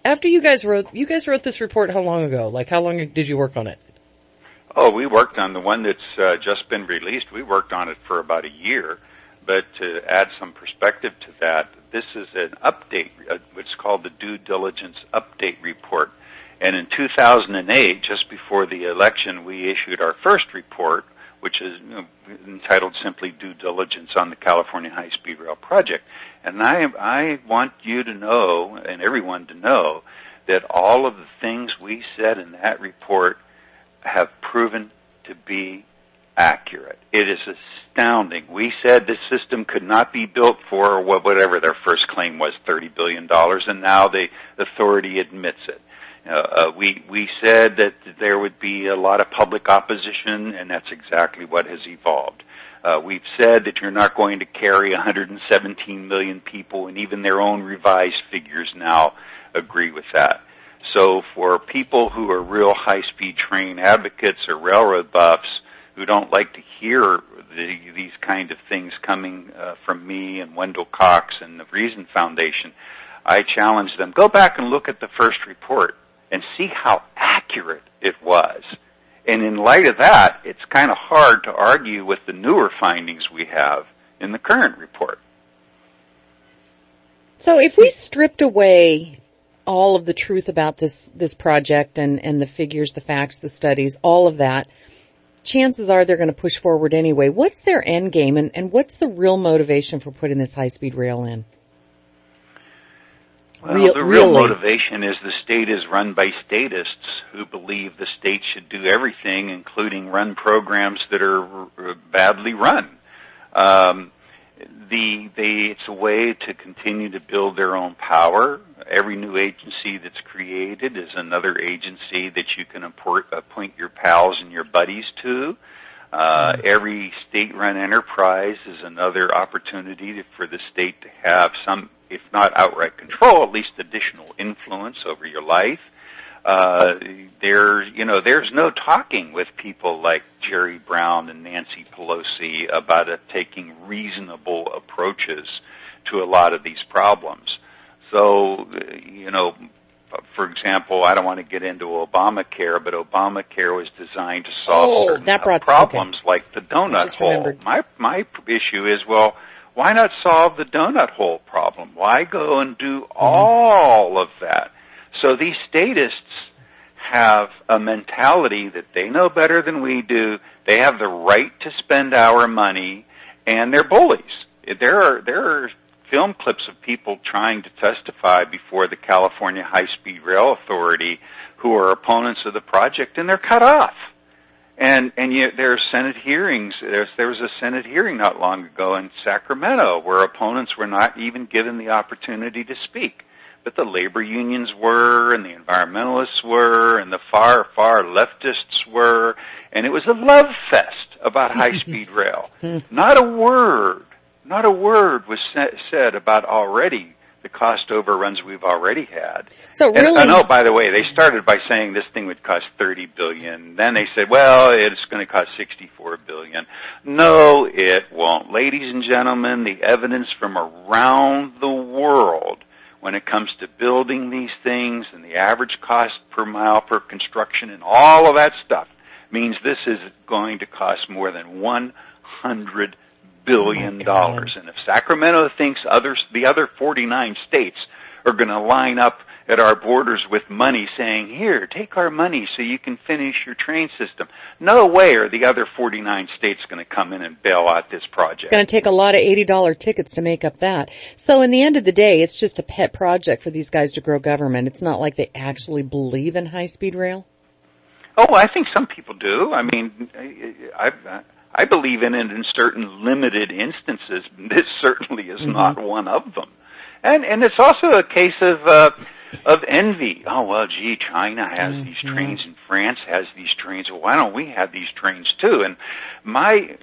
after you guys wrote, you guys wrote this report how long ago? Like, how long did you work on it? Oh, we worked on the one that's uh, just been released. We worked on it for about a year. But to add some perspective to that, this is an update, uh, what's called the Due Diligence Update Report. And in two thousand eight, just before the election, we issued our first report, which is you know, entitled simply Due Diligence on the California High-Speed Rail Project. And I, I want you to know, and everyone to know, that all of the things we said in that report have proven to be accurate. It is astounding. We said this system could not be built for whatever their first claim was, thirty billion dollars, and now the authority admits it. Uh, uh, we we said that there would be a lot of public opposition, and that's exactly what has evolved. Uh, we've said that you're not going to carry one hundred seventeen million people, and even their own revised figures now agree with that. So for people who are real high-speed train advocates or railroad buffs who don't like to hear the, these kind of things coming uh, from me and Wendell Cox and the Reason Foundation, I challenge them, go back and look at the first report and see how accurate it was. And in light of that, it's kind of hard to argue with the newer findings we have in the current report. So if we stripped away all of the truth about this, this project and, and the figures, the facts, the studies, all of that, chances are they're going to push forward anyway. What's their end game, and, and what's the real motivation for putting this high-speed rail in? Well, real, the real really. motivation is the state is run by statists who believe the state should do everything, including run programs that are r- badly run. Um, the, they, it's a way to continue to build their own power. Every new agency that's created is another agency that you can import, appoint your pals and your buddies to. Uh, every state-run enterprise is another opportunity to, for the state to have some, if not outright control, at least additional influence over your life. Uh, there, you know, there's no talking with people like Jerry Brown and Nancy Pelosi about uh, taking reasonable approaches to a lot of these problems. So, you know, for example, I don't want to get into Obamacare, but Obamacare was designed to solve oh, certain that brought, problems okay. like the donut hole. Remembered. My my issue is, well, why not solve the donut hole problem? Why go and do mm-hmm. all of that? So these statists have a mentality that they know better than we do. They have the right to spend our money, and they're bullies. There are there are film clips of people trying to testify before the California High-Speed Rail Authority who are opponents of the project, and they're cut off. And and yet there are Senate hearings. There's, there was a Senate hearing not long ago in Sacramento where opponents were not even given the opportunity to speak. But the labor unions were, and the environmentalists were, and the far, far leftists were, and it was a love fest about high-speed rail. Not a word, not a word was said about already the cost overruns we've already had. So really, and, oh, by the way, they started by saying this thing would cost thirty billion dollars. Then they said, well, it's going to cost sixty-four billion dollars. No, it won't. Ladies and gentlemen, the evidence from around the world when it comes to building these things and the average cost per mile per construction and all of that stuff means this is going to cost more than one hundred billion dollars. Oh, and if Sacramento thinks others, the other forty-nine states are going to line up at our borders with money saying, here, take our money so you can finish your train system, no way are the other forty-nine states going to come in and bail out this project. It's going to take a lot of eighty dollars tickets to make up that. So in the end of the day, it's just a pet project for these guys to grow government. It's not like they actually believe in high-speed rail? Oh, I think some people do. I mean, I, I, I believe in it in certain limited instances. This certainly is mm-hmm. not one of them. And and it's also a case of uh, of envy. Oh, well, gee, China has mm-hmm. these trains and France has these trains. Well, why don't we have these trains too? And my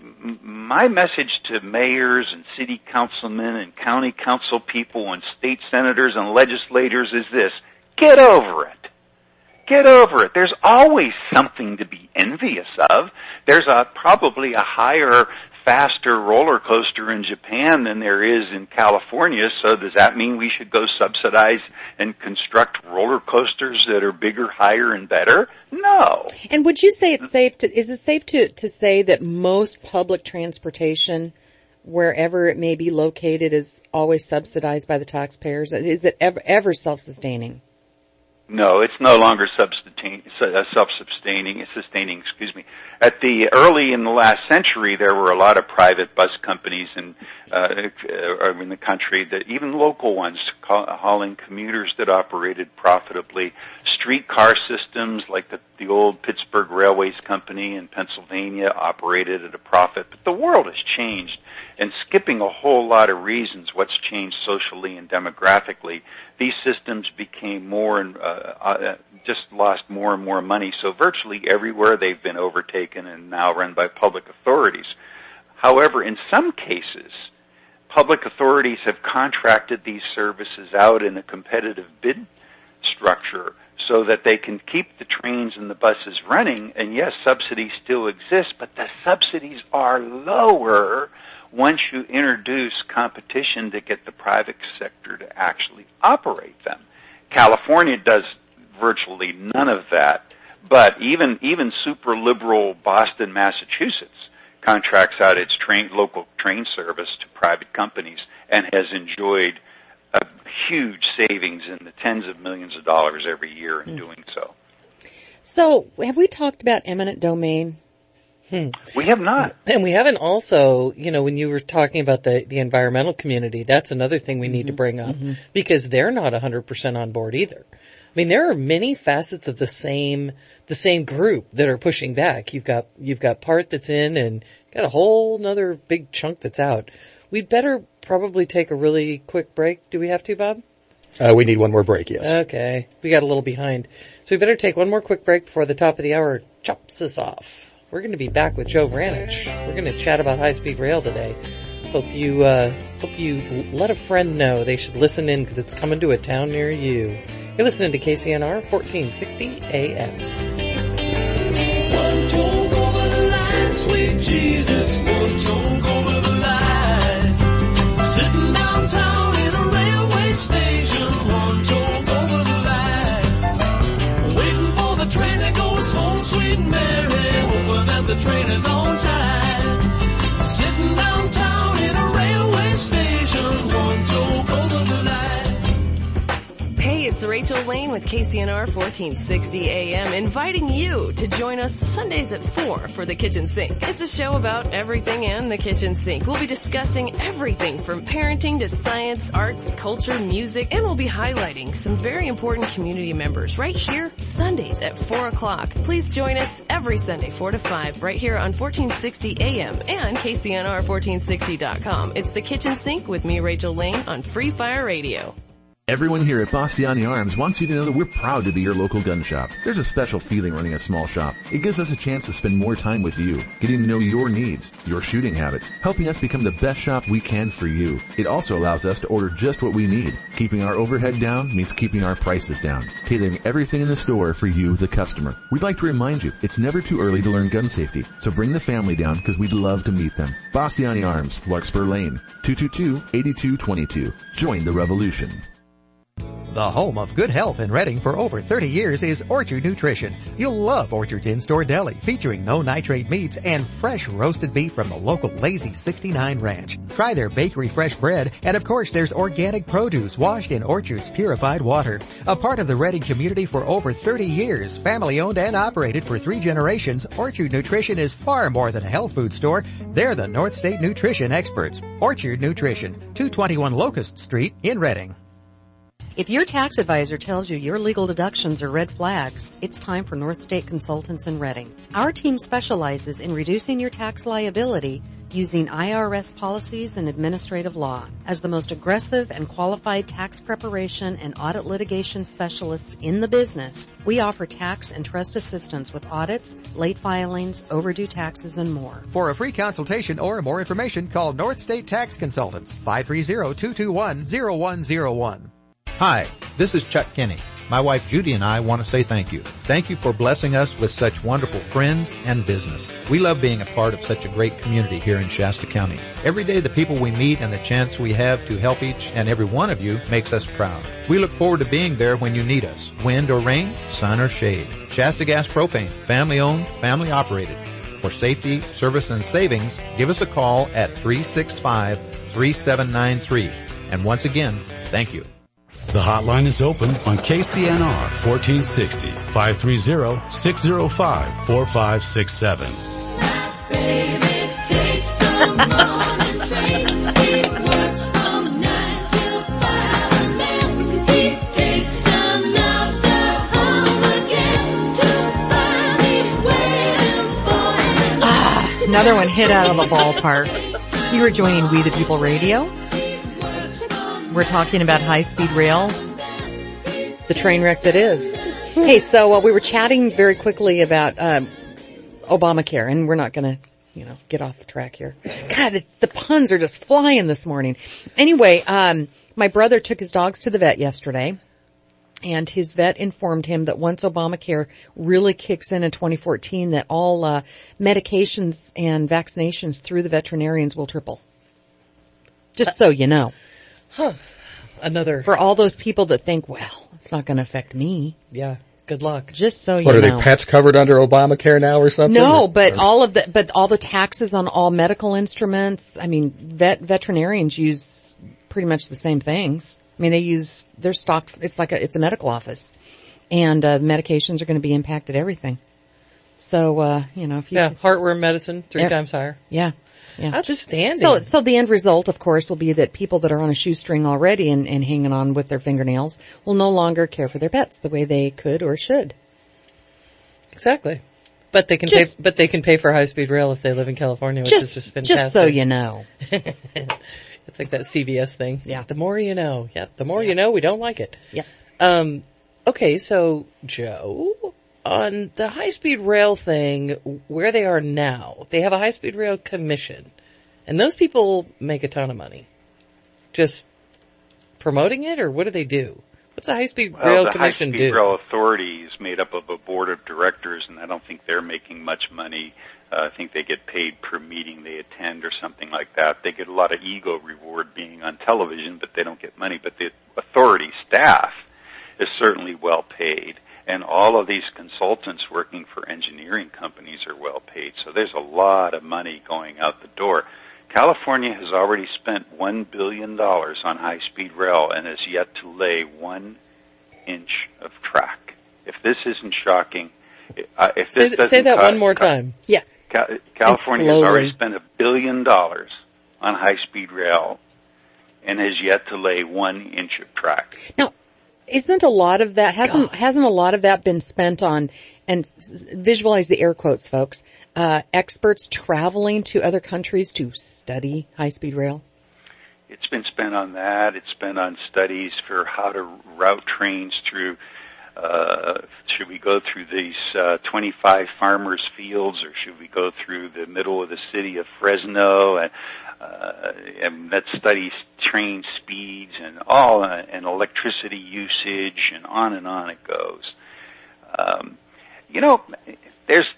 my message to mayors and city councilmen and county council people and state senators and legislators is this: get over it. Get over it. There's always something to be envious of. There's a probably a higher, faster roller coaster in Japan than there is in California, so does that mean we should go subsidize and construct roller coasters that are bigger, higher, and better? No. And would you say it's safe to, is it safe to, to say that most public transportation, wherever it may be located, is always subsidized by the taxpayers? Is it ever, ever self-sustaining? No, it's no longer self-sustaining, self-sustaining, sustaining, excuse me. At the early in the last century, there were a lot of private bus companies in, uh, in the country, that even local ones, hauling commuters that operated profitably. Streetcar systems like the, the old Pittsburgh Railways Company in Pennsylvania operated at a profit. But the world has changed, and skipping a whole lot of reasons, what's changed socially and demographically, these systems became more and uh, uh, just lost more and more money. So virtually everywhere they've been overtaken and now run by public authorities. However, in some cases, public authorities have contracted these services out in a competitive bid structure so that they can keep the trains and the buses running. And yes, subsidies still exist, but the subsidies are lower once you introduce competition to get the private sector to actually operate them. California does virtually none of that, but even even super liberal Boston, Massachusetts contracts out its train local train service to private companies and has enjoyed a huge savings in the tens of millions of dollars every year in mm. doing so. So, have we talked about eminent domain? Hmm. We have not. And we haven't also, you know, when you were talking about the, the environmental community, that's another thing we mm-hmm. need to bring up mm-hmm. because they're not one hundred percent on board either. I mean, there are many facets of the same, the same group that are pushing back. You've got, you've got part that's in and got a whole nother big chunk that's out. We'd better probably take a really quick break. Do we have to, Bob? Uh, we need one more break, yes. Okay. We got a little behind. So we better take one more quick break before the top of the hour chops us off. We're going to be back with Joe Vranich. We're going to chat about high-speed rail today. Hope you, uh, hope you let a friend know they should listen in because it's coming to a town near you. You're listening to K C N R fourteen sixty A M. One talk over the line, sweet Jesus. One talk over the line. Sitting downtown in a railway station. One talk over the line. Waiting for the train that goes home, sweet Mary. That the train is on time. Sitting downtown in a railway station, one talk over the line. Hey, it's Rachel Lane with K C N R fourteen sixty A M, inviting you to join us Sundays at four for The Kitchen Sink. It's a show about everything and the kitchen sink. We'll be discussing everything from parenting to science, arts, culture, music, and we'll be highlighting some very important community members right here Sundays at four o'clock. Please join us every Sunday, four to five, right here on fourteen sixty A M and K C N R fourteen sixty dot com. It's The Kitchen Sink with me, Rachel Lane, on Free Fire Radio. Everyone here at Bastiani Arms wants you to know that we're proud to be your local gun shop. There's a special feeling running a small shop. It gives us a chance to spend more time with you, getting to know your needs, your shooting habits, helping us become the best shop we can for you. It also allows us to order just what we need. Keeping our overhead down means keeping our prices down, tailoring everything in the store for you, the customer. We'd like to remind you, it's never too early to learn gun safety, so bring the family down because we'd love to meet them. Bastiani Arms, Larkspur Lane, two two two, eight two two two. Join the revolution. The home of good health in Reading for over thirty years is Orchard Nutrition. You'll love Orchard's in-store deli featuring no nitrate meats and fresh roasted beef from the local Lazy sixty-nine Ranch. Try their bakery fresh bread, and of course there's organic produce washed in Orchard's purified water. A part of the Reading community for over thirty years, family owned and operated for three generations, Orchard Nutrition is far more than a health food store. They're the North State Nutrition experts. Orchard Nutrition, two twenty-one Locust Street in Reading. If your tax advisor tells you your legal deductions are red flags, it's time for North State Consultants in Reading. Our team specializes in reducing your tax liability using I R S policies and administrative law. As the most aggressive and qualified tax preparation and audit litigation specialists in the business, we offer tax and trust assistance with audits, late filings, overdue taxes, and more. For a free consultation or more information, call North State Tax Consultants, five three zero, two two one, zero one zero one. Hi, this is Chuck Kinney. My wife Judy and I want to say thank you. Thank you for blessing us with such wonderful friends and business. We love being a part of such a great community here in Shasta County. Every day the people we meet and the chance we have to help each and every one of you makes us proud. We look forward to being there when you need us. Wind or rain, sun or shade. Shasta Gas Propane, family owned, family operated. For safety, service, and savings, give us a call at three six five, three seven nine three. And once again, thank you. The hotline is open on K C N R fourteen sixty, five three zero, six zero five, four five six seven. Ah, another one hit out of the ballpark. You are joining We the People Radio. We're talking about high-speed rail, the train wreck that is. Hey, so uh, we were chatting very quickly about um, Obamacare, and we're not going to, you know, get off the track here. God, the, the puns are just flying this morning. Anyway, um, my brother took his dogs to the vet yesterday, and his vet informed him that once Obamacare really kicks in in twenty fourteen, that all uh, medications and vaccinations through the veterinarians will triple. Just so you know. Huh. Another. For all those people that think, well, it's not going to affect me. Yeah. Good luck. Just so you know. What, are they pets covered under Obamacare now or something? No, or, but or? all of the, but all the taxes on all medical instruments, I mean, vet, veterinarians use pretty much the same things. I mean, they use, they're stocked, it's like a, it's a medical office. And, uh, medications are going to be impacted everything. So, uh, you know, if you. Yeah, heartworm medicine, three yeah, times higher. Yeah. Yeah. Outstanding. So, so the end result, of course, will be that people that are on a shoestring already and, and hanging on with their fingernails will no longer care for their pets the way they could or should. Exactly. But they can just, pay, but they can pay for high speed rail if they live in California, which just, is just fantastic. Just so you know. It's like that C B S thing. Yeah. The more you know. Yep. The more yeah. you know, we don't like it. Yeah. Um, okay. So Joe, on the high speed rail thing, where they are now, they have a high speed rail commission, and those people make a ton of money. Just promoting it, or what do they do? What's the high speed well, rail the commission high-speed do? Rail Authority is made up of a board of directors, and I don't think they're making much money. Uh, I think they get paid per meeting they attend or something like that. They get a lot of ego reward being on television, but they don't get money. But the authority staff is certainly well paid. And all of these consultants working for engineering companies are well paid. So there's a lot of money going out the door. California has already spent one billion dollars on high-speed rail and has yet to lay one inch of track. If this isn't shocking, uh, if say, this doesn't say that cut, one more time. Yeah. Ca- California has already spent a billion dollars on high-speed rail and has yet to lay one inch of track. Now, isn't a lot of that, hasn't, hasn't a lot of that been spent on, and visualize the air quotes, folks, uh, experts traveling to other countries to study high-speed rail? It's been spent on that. It's spent on studies for how to route trains through, uh, should we go through these, uh, twenty-five farmers' fields, or should we go through the middle of the city of Fresno? And, Uh, and that studies train speeds and all, uh, and electricity usage, and on and on it goes. Um, you know, there's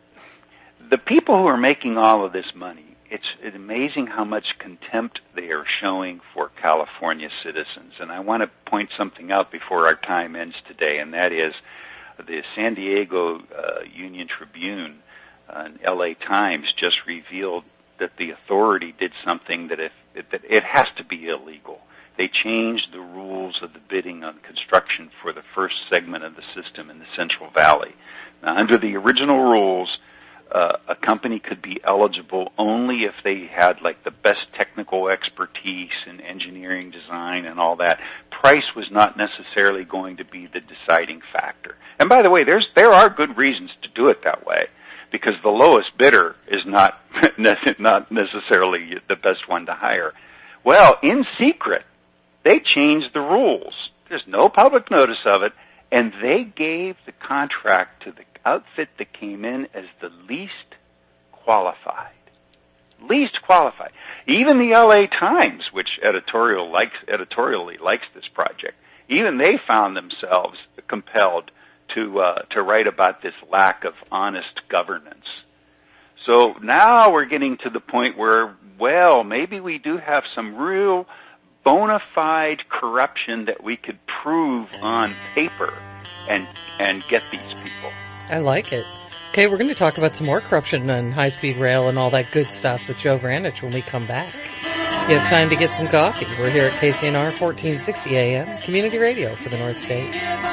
the people who are making all of this money. It's, it's amazing how much contempt they are showing for California citizens. And I want to point something out before our time ends today, and that is the San Diego uh, Union Tribune and L A Times just revealed that the authority did something that if that it has to be illegal. They changed the rules of the bidding on construction for the first segment of the system in the Central Valley. Now, under the original rules, uh, a company could be eligible only if they had like the best technical expertise in engineering design and all that. Price was not necessarily going to be the deciding factor. And by the way, there's there are good reasons to do it that way, because the lowest bidder is not not necessarily the best one to hire. Well, in secret, they changed the rules. There's no public notice of it, and they gave the contract to the outfit that came in as the least qualified. Least qualified. Even the L A Times, which editorial likes, editorially likes this project, even they found themselves compelled to uh, to write about this lack of honest governance. So now we're getting to the point where, well, maybe we do have some real bona fide corruption that we could prove on paper and and get these people. I like it. Okay, we're going to talk about some more corruption and high-speed rail and all that good stuff with Joe Vrandich when we come back. You have time to get some coffee. We're here at K C N R fourteen sixty A M, community radio for the North State.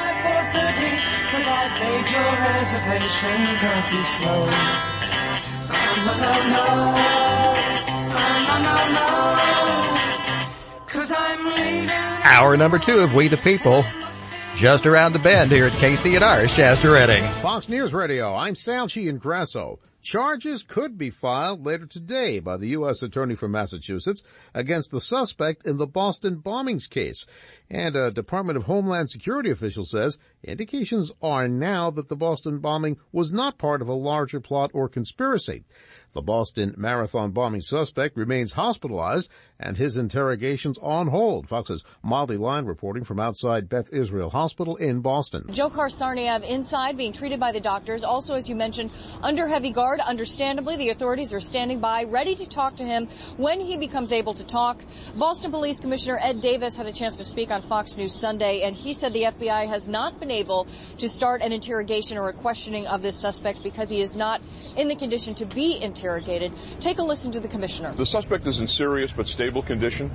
Hour number two of We the People, just around the bend here at K C N R, Shasta Redding. Fox News Radio, I'm Sal Chiangrasso. Charges could be filed later today by the U S Attorney from Massachusetts against the suspect in the Boston bombings case. And a Department of Homeland Security official says indications are now that the Boston bombing was not part of a larger plot or conspiracy. The Boston Marathon bombing suspect remains hospitalized and his interrogations on hold. Fox's Molly Line reporting from outside Beth Israel Hospital in Boston. Dzhokhar Tsarnaev inside being treated by the doctors. Also, as you mentioned, under heavy guard. Understandably, the authorities are standing by, ready to talk to him when he becomes able to talk. Boston Police Commissioner Ed Davis had a chance to speak on Fox News Sunday, and he said the F B I has not been able to start an interrogation or a questioning of this suspect because he is not in the condition to be interrogated. Take a listen to the commissioner. The suspect is in serious but stable condition.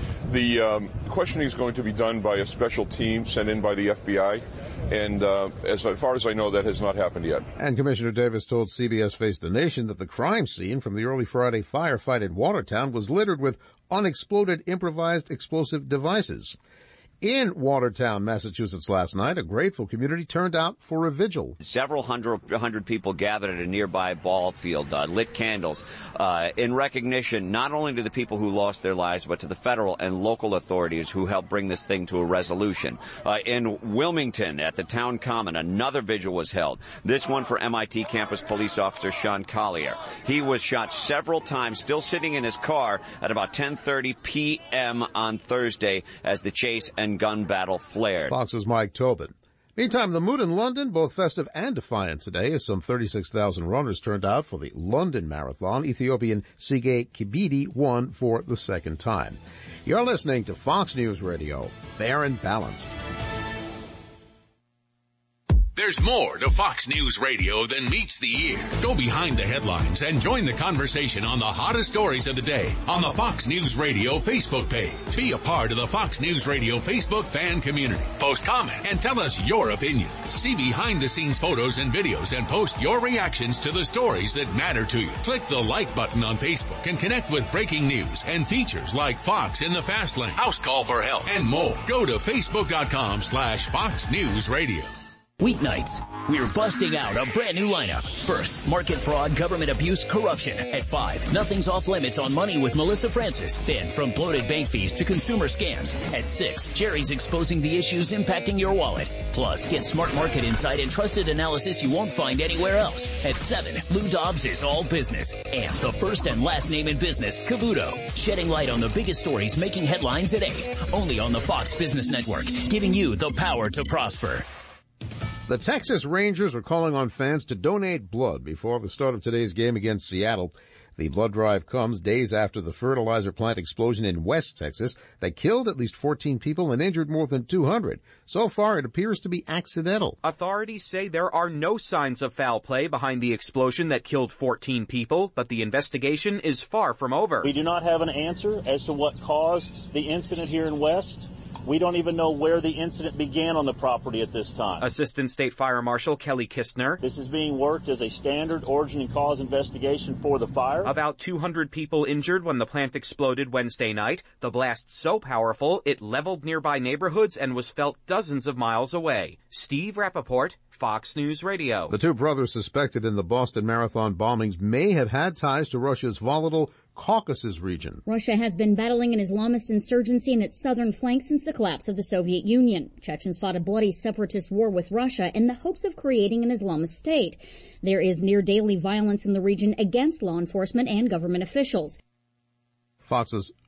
The um, questioning is going to be done by a special team sent in by the F B I, and uh, as far as I know, that has not happened yet. And Commissioner Davis told C B S Face the Nation that the crime scene from the early Friday firefight in Watertown was littered with unexploded improvised explosive devices. In Watertown, Massachusetts last night, a grateful community turned out for a vigil. Several hundred, hundred people gathered at a nearby ball field, uh, lit candles, uh, in recognition not only to the people who lost their lives, but to the federal and local authorities who helped bring this thing to a resolution. Uh, in Wilmington, at the town common, another vigil was held. This one for M I T campus police officer Sean Collier. He was shot several times, still sitting in his car at about ten thirty p.m. on Thursday as the chase and gun battle flared. Fox's Mike Tobin. Meantime, the mood in London, both festive and defiant today, as some thirty-six thousand runners turned out for the London Marathon. Ethiopian Sige Kibidi won for the second time. You're listening to Fox News Radio, fair and balanced. There's more to Fox News Radio than meets the ear. Go behind the headlines and join the conversation on the hottest stories of the day on the Fox News Radio Facebook page. Be a part of the Fox News Radio Facebook fan community. Post comments and tell us your opinions. See behind-the-scenes photos and videos and post your reactions to the stories that matter to you. Click the like button on Facebook and connect with breaking news and features like Fox in the Fast Lane, House Call for Help, and more. Go to facebook.com slash Fox News Radio. Weeknights, we're busting out a brand new lineup. First, market fraud, government abuse, corruption. At five, nothing's off limits on money with Melissa Francis. Then, from bloated bank fees to consumer scams. At six, Jerry's exposing the issues impacting your wallet. Plus, get smart market insight and trusted analysis you won't find anywhere else. At seven, Lou Dobbs is all business. And the first and last name in business, Cavuto, shedding light on the biggest stories making headlines at eight. Only on the Fox Business Network, giving you the power to prosper. The Texas Rangers are calling on fans to donate blood before the start of today's game against Seattle. The blood drive comes days after the fertilizer plant explosion in West Texas that killed at least fourteen people and injured more than two hundred. So far, it appears to be accidental. Authorities say there are no signs of foul play behind the explosion that killed fourteen people, but the investigation is far from over. We do not have an answer as to what caused the incident here in West. We don't even know where the incident began on the property at this time. Assistant State Fire Marshal Kelly Kistner. This is being worked as a standard origin and cause investigation for the fire. About two hundred people injured when the plant exploded Wednesday night. The blast so powerful, it leveled nearby neighborhoods and was felt dozens of miles away. Steve Rappaport, Fox News Radio. The two brothers suspected in the Boston Marathon bombings may have had ties to Russia's volatile Caucasus region. Russia has been battling an Islamist insurgency in its southern flank since the collapse of the Soviet Union. Chechens fought a bloody separatist war with Russia in the hopes of creating an Islamist state. There is near daily violence in the region against law enforcement and government officials. Fox's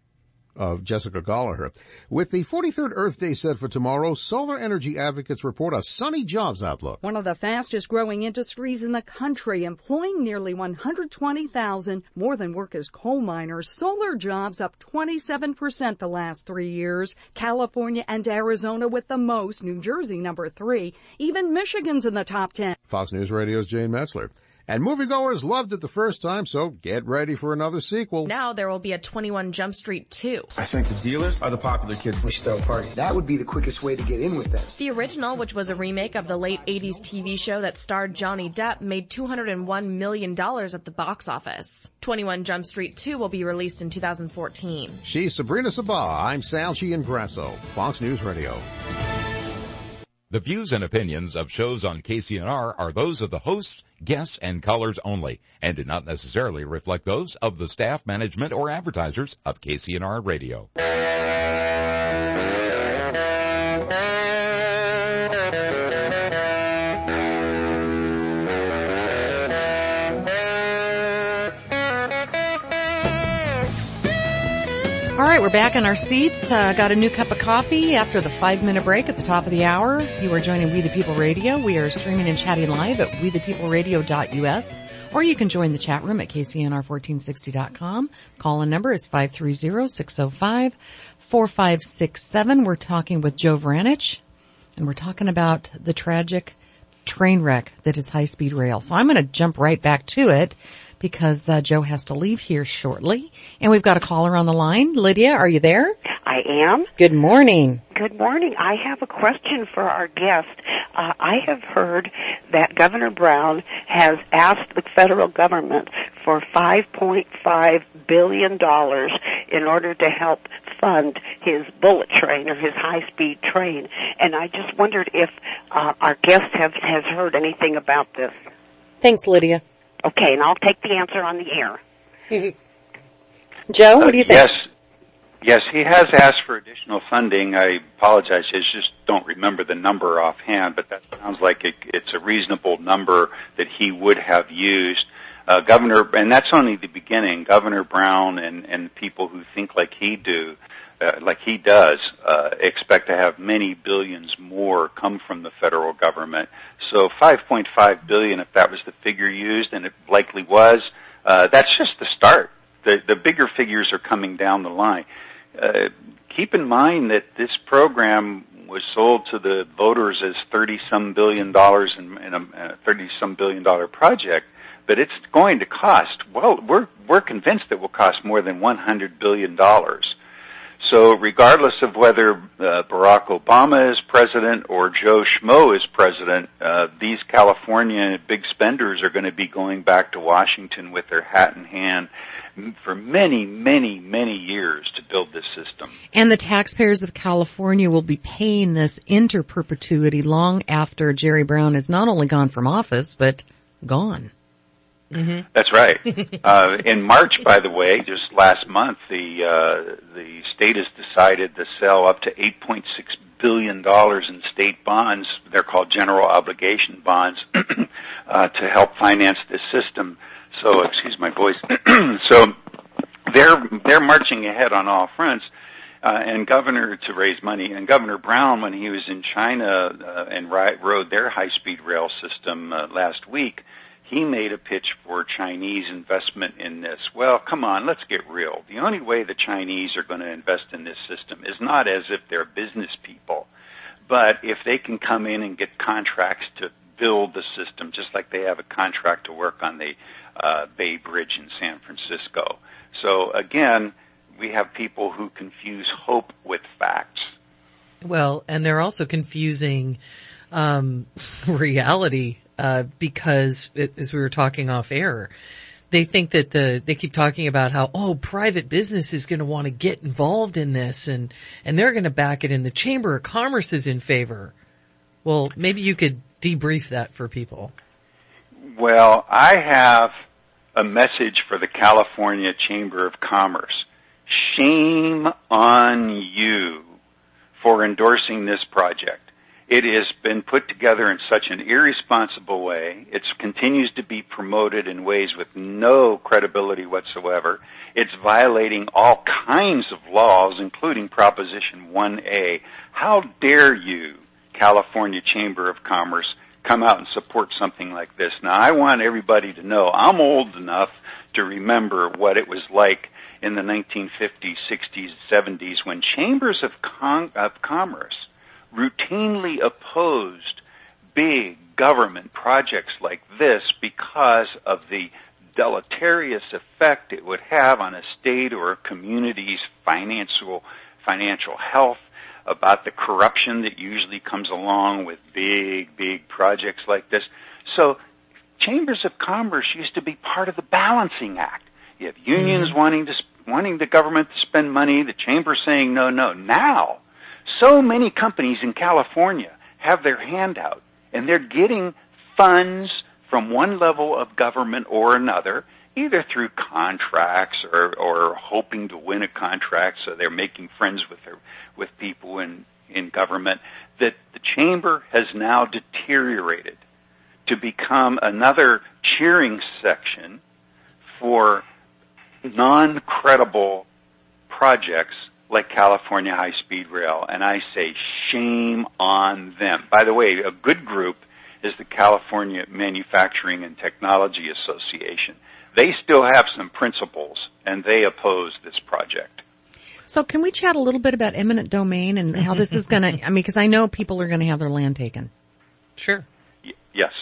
of Jessica Gallagher. With the forty-third Earth Day set for tomorrow, solar energy advocates report a sunny jobs outlook. One of the fastest growing industries in the country, employing nearly one hundred twenty thousand, more than work as coal miners. Solar jobs up twenty-seven percent the last three years. California and Arizona with the most, New Jersey number three. Even Michigan's in the top ten. Fox News Radio's Jane Metzler. And moviegoers loved it the first time, so get ready for another sequel. Now there will be a twenty-one Jump Street two. I think the dealers are the popular kids. We should throw a party. That would be the quickest way to get in with them. The original, which was a remake of the late eighties T V show that starred Johnny Depp, made two hundred one million dollars at the box office. twenty-one Jump Street two will be released in two thousand fourteen. She's Sabrina Sabah. I'm Sal Giangrasso. Fox News Radio. The views and opinions of shows on K C N R are those of the hosts, guests, and callers only, and do not necessarily reflect those of the staff, management, or advertisers of K C N R Radio. All right, we're back in our seats. Uh, got a new cup of coffee after the five-minute break at the top of the hour. You are joining We the People Radio. We are streaming and chatting live at we the people radio dot u s, or you can join the chat room at k c n r fourteen sixty dot com. Call-in number is five three zero, six zero five, four five six seven. We're talking with Joe Vranich, and we're talking about the tragic train wreck that is high-speed rail. So I'm going to jump right back to it, because uh, Joe has to leave here shortly. And we've got a caller on the line. Lydia, are you there? I am. Good morning. Good morning. I have a question for our guest. Uh, I have heard that Governor Brown has asked the federal government for five point five billion dollars in order to help fund his bullet train or his high-speed train. And I just wondered if uh, our guest have, has heard anything about this. Thanks, Lydia. Okay, and I'll take the answer on the air. Joe, what do you uh, think? Yes, yes, he has asked for additional funding. I apologize, I just don't remember the number offhand, but that sounds like it, it's a reasonable number that he would have used. Uh, Governor, and that's only the beginning. Governor Brown and, and people who think like he do, uh, like he does, uh, expect to have many billions more come from the federal government. So five point five billion, if that was the figure used, and it likely was, uh, that's just the start. The, the bigger figures are coming down the line. Uh, keep in mind that this program was sold to the voters as thirty-some billion dollars in, in a thirty-some billion dollar project, but it's going to cost, well, we're, we're convinced it will cost more than one hundred billion dollars. So regardless of whether uh, Barack Obama is president or Joe Schmo is president, uh, these California big spenders are going to be going back to Washington with their hat in hand for many, many, many years to build this system. And the taxpayers of California will be paying this into perpetuity long after Jerry Brown is not only gone from office, but gone. Mm-hmm. That's right. uh, in March, by the way, just last month, the uh, the state has decided to sell up to eight point six billion dollars in state bonds. They're called general obligation bonds uh, to help finance this system. So, excuse my voice. So they're they're marching ahead on all fronts. Uh, and Governor to raise money, and Governor Brown, when he was in China uh, and ri- rode their high-speed rail system uh, last week, he made a pitch for Chinese investment in this. Well, come on, let's get real. The only way the Chinese are going to invest in this system is not as if they're business people, but if they can come in and get contracts to build the system, just like they have a contract to work on the uh, Bay Bridge in San Francisco. So again, we have people who confuse hope with facts. Well, and they're also confusing um, reality. Uh, because it, as we were talking off air, they think that the, they keep talking about how, oh, private business is going to want to get involved in this and, and they're going to back it and the Chamber of Commerce is in favor. Well, maybe you could debrief that for people. Well, I have a message for the California Chamber of Commerce. Shame on you for endorsing this project. It has been put together in such an irresponsible way. It continues to be promoted in ways with no credibility whatsoever. It's violating all kinds of laws, including Proposition one A. How dare you, California Chamber of Commerce, come out and support something like this? Now, I want everybody to know I'm old enough to remember what it was like in the nineteen fifties, sixties, seventies when chambers of, con- of commerce routinely opposed big government projects like this because of the deleterious effect it would have on a state or a community's financial financial health, about the corruption that usually comes along with big, big projects like this. So chambers of commerce used to be part of the balancing act. You have unions mm-hmm. wanting to wanting the government to spend money, the chamber saying no, no. Now, so many companies in California have their hand out, and they're getting funds from one level of government or another, either through contracts or, or hoping to win a contract, so they're making friends with their, with people in, in government, that the chamber has now deteriorated to become another cheering section for non-credible projects like California High-Speed Rail, and I say shame on them. By the way, a good group is the California Manufacturing and Technology Association. They still have some principles, and they oppose this project. So can we chat a little bit about eminent domain and how this is going to, I mean, because I know people are going to have their land taken. Sure. Y- yes.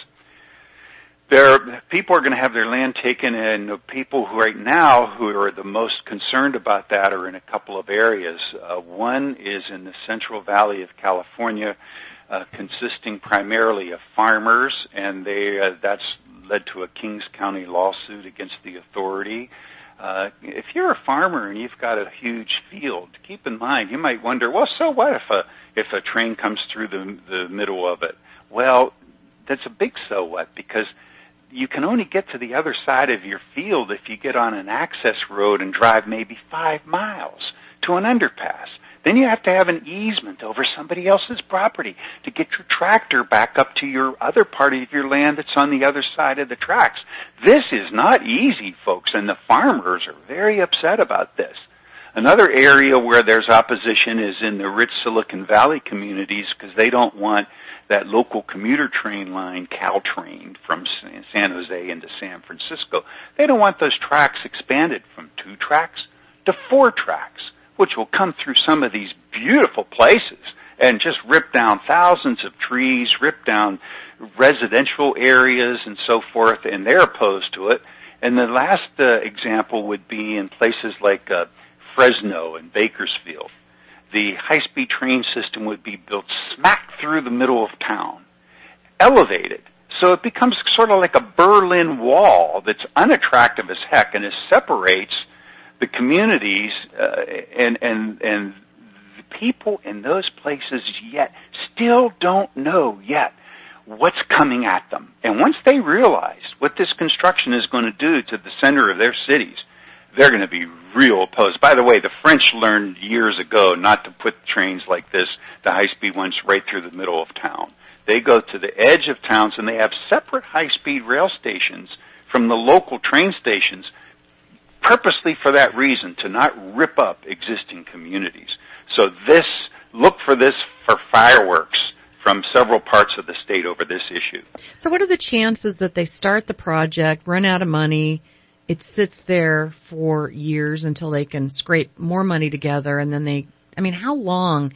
There, people are going to have their land taken, and the people who right now who are the most concerned about that are in a couple of areas. Uh, one is in the Central Valley of California, uh, consisting primarily of farmers, and they uh, that's led to a Kings County lawsuit against the authority. Uh, if you're a farmer and you've got a huge field, keep in mind, you might wonder, well, so what if a if a train comes through the the middle of it? Well, that's a big so what, because you can only get to the other side of your field if you get on an access road and drive maybe five miles to an underpass. Then you have to have an easement over somebody else's property to get your tractor back up to your other part of your land that's on the other side of the tracks. This is not easy, folks, and the farmers are very upset about this. Another area where there's opposition is in the rich Silicon Valley communities because they don't want that local commuter train line, Caltrain, from San Jose into San Francisco. They don't want those tracks expanded from two tracks to four tracks, which will come through some of these beautiful places and just rip down thousands of trees, rip down residential areas and so forth, and they're opposed to it. And the last uh, example would be in places like uh, Fresno and Bakersfield. The high-speed train system would be built smack through the middle of town, elevated, so it becomes sort of like a Berlin Wall that's unattractive as heck, and it separates the communities uh, and and and the people in those places yet still don't know yet what's coming at them. And once they realize what this construction is going to do to the center of their cities, they're going to be real opposed. By the way, the French learned years ago not to put trains like this, the high-speed ones, right through the middle of town. They go to the edge of towns, and they have separate high-speed rail stations from the local train stations purposely for that reason, to not rip up existing communities. So this, look for this for fireworks from several parts of the state over this issue. So what are the chances that they start the project, run out of money, it sits there for years until they can scrape more money together, and then they, I mean, how long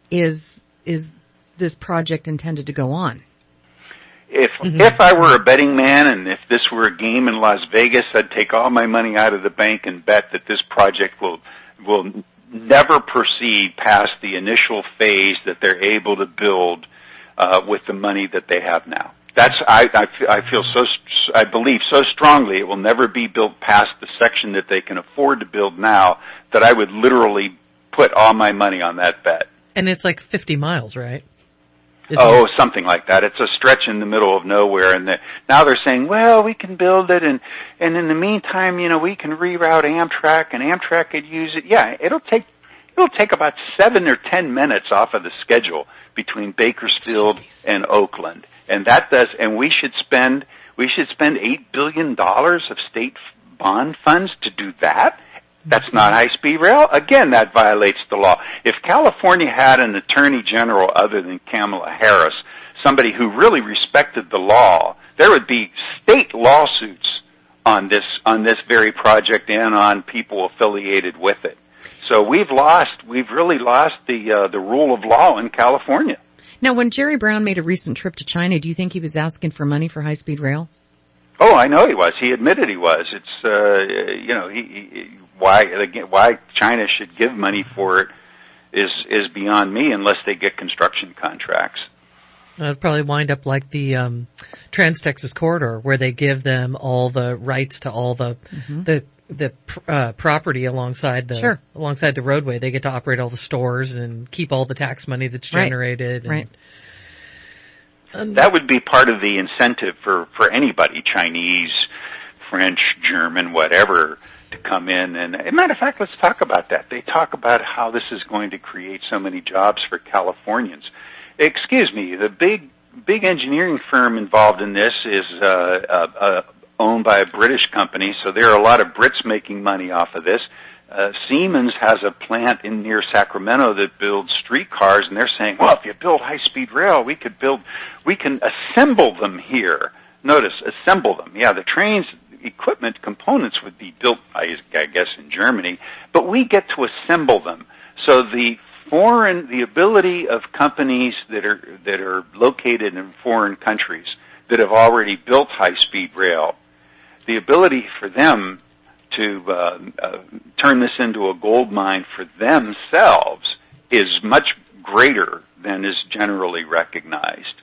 is, is this project intended to go on? If, mm-hmm. if I were a betting man and if this were a game in Las Vegas, I'd take all my money out of the bank and bet that this project will, will never proceed past the initial phase that they're able to build, uh, with the money that they have now. That's, I, I, I feel so, I believe so strongly it will never be built past the section that they can afford to build now that I would literally put all my money on that bet. And it's like fifty miles, right? Isn't oh, it? Something like that. It's a stretch in the middle of nowhere, and the, now they're saying, well, we can build it, and, and in the meantime, you know, we can reroute Amtrak, and Amtrak could use it. Yeah, it'll take, it it'll take about seven or ten minutes off of the schedule between Bakersfield Jeez. and Oakland. And that does, and we should spend, we should spend eight billion dollars of state bond funds to do that. That's not high-speed rail. Again, that violates the law. If California had an attorney general other than Kamala Harris, somebody who really respected the law, there would be state lawsuits on this, on this very project and on people affiliated with it. So we've lost, we've really lost the, uh, the rule of law in California. Now, when Jerry Brown made a recent trip to China, do you think he was asking for money for high-speed rail? Oh, I know he was. He admitted he was. It's, uh, you know, he, he why, again, why China should give money for it is, is beyond me unless they get construction contracts. It'll probably wind up like the um, Trans-Texas Corridor, where they give them all the rights to all the mm-hmm. the the uh, property alongside the sure. alongside the roadway. They get to operate all the stores and keep all the tax money that's generated. Right. And, right. That would be part of the incentive for for anybody, Chinese, French, German, whatever, to come in. And as a matter of fact, let's talk about that. They talk about how this is going to create so many jobs for Californians. Excuse me, the big big engineering firm involved in this is uh, uh, uh, owned by a British company, so there are a lot of Brits making money off of this. Uh, Siemens has a plant in near Sacramento that builds streetcars, and they're saying, well, if you build high-speed rail, we could build, we can assemble them here. Notice, assemble them. Yeah, the trains, equipment, components would be built, I, I guess, in Germany, but we get to assemble them. So the foreign, the ability of companies that are, that are located in foreign countries that have already built high-speed rail, the ability for them to uh, uh, turn this into a gold mine for themselves is much greater than is generally recognized.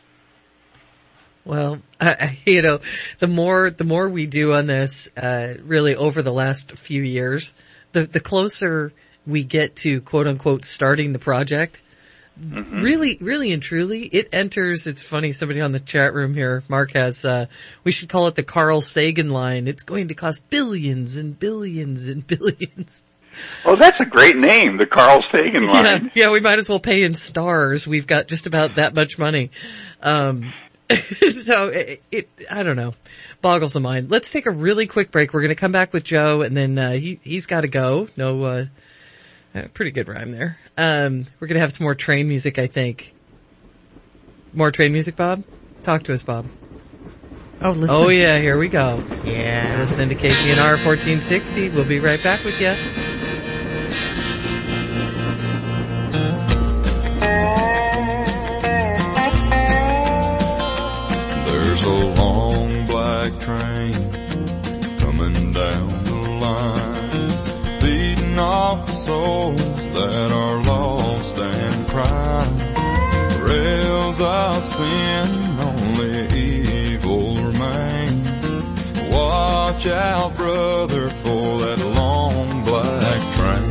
Well, uh, you know, the more the more we do on this, uh, really over the last few years, the the closer we get to quote unquote starting the project. Mm-hmm. Really, really and truly, it enters, it's funny, somebody on the chat room here, Mark has, uh, we should call it the Carl Sagan line. It's going to cost billions and billions and billions. Oh, that's a great name, the Carl Sagan line. Yeah, yeah, we might as well pay in stars. We've got just about that much money. Um, so it, it, I don't know, boggles the mind. Let's take a really quick break. We're going to come back with Joe, and then, uh, he, he's got to go. No, uh, Uh, pretty good rhyme there. Um, we're going to have some more train music, I think. More train music, Bob? Talk to us, Bob. Oh, listen. Oh, yeah, here we go. Yeah. You're listening to K C N R fourteen sixty. We'll be right back with you. There's a long black train coming down the line, off the souls that are lost and crying. Rails of sin, only evil remains. Watch out, brother, for that long black train.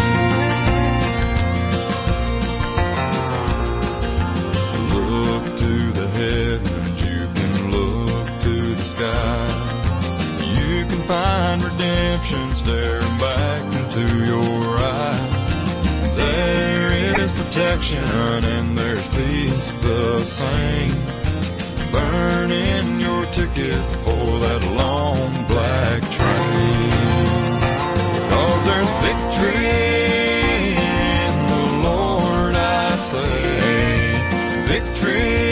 Look to the heavens, you can look to the sky. You can find redemption staring back into your eyes. There is protection and there's peace the same. Burning your ticket for that long black train. 'Cause there's victory in the Lord, I say. Victory.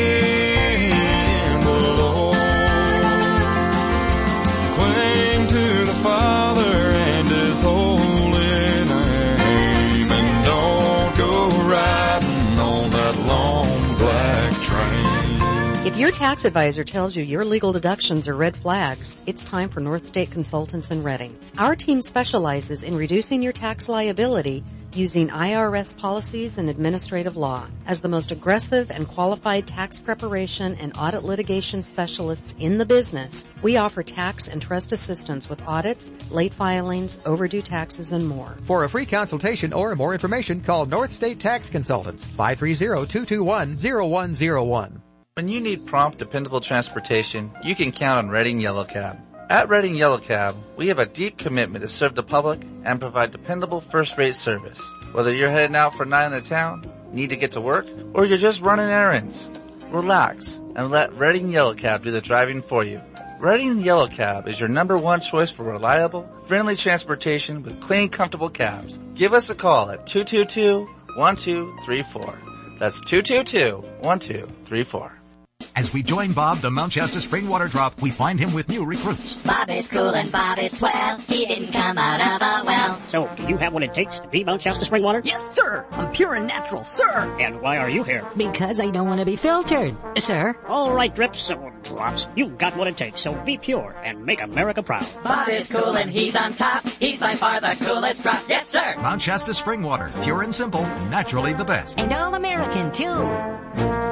If your tax advisor tells you your legal deductions are red flags, it's time for North State Consultants in Reading. Our team specializes in reducing your tax liability using I R S policies and administrative law. As the most aggressive and qualified tax preparation and audit litigation specialists in the business, we offer tax and trust assistance with audits, late filings, overdue taxes, and more. For a free consultation or more information, call North State Tax Consultants, five three zero, two two one, zero one zero one. When you need prompt, dependable transportation, you can count on Reading Yellow Cab. At Reading Yellow Cab, we have a deep commitment to serve the public and provide dependable first-rate service. Whether you're heading out for a night in the town, need to get to work, or you're just running errands, relax and let Redding Yellow Cab do the driving for you. Redding Yellow Cab is your number one choice for reliable, friendly transportation with clean, comfortable cabs. Give us a call at two two two, one two three four. That's two two two, one two three four. As we join Bob, the Mount Shasta Springwater Drop, we find him with new recruits. Bob is cool and Bob is swell. He didn't come out of a well. So, do you have what it takes to be Mount Shasta Springwater? Yes, sir. I'm pure and natural, sir. And why are you here? Because I don't want to be filtered, sir. All right, Drips, or Drops. You've got what it takes, so be pure and make America proud. Bob is cool and he's on top. He's by far the coolest drop. Yes, sir. Mount Shasta Springwater. Pure and simple. Naturally the best. And all American, too.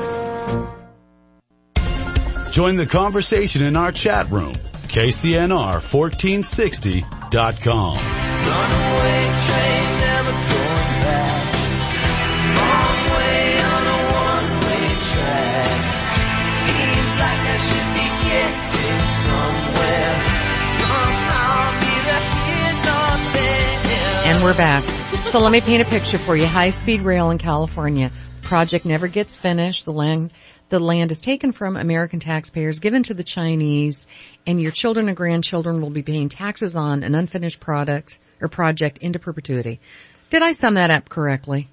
Join the conversation in our chat room. K C N R fourteen sixty dot com. Runaway train never going back. Long way on a one-way track. Seems like I should be getting somewhere. Somehow neither here nor there. And we're back. So let me paint a picture for you. High-speed rail in California. Project never gets finished. The land The land is taken from American taxpayers, given to the Chinese, and your children and grandchildren will be paying taxes on an unfinished product or project into perpetuity. Did I sum that up correctly?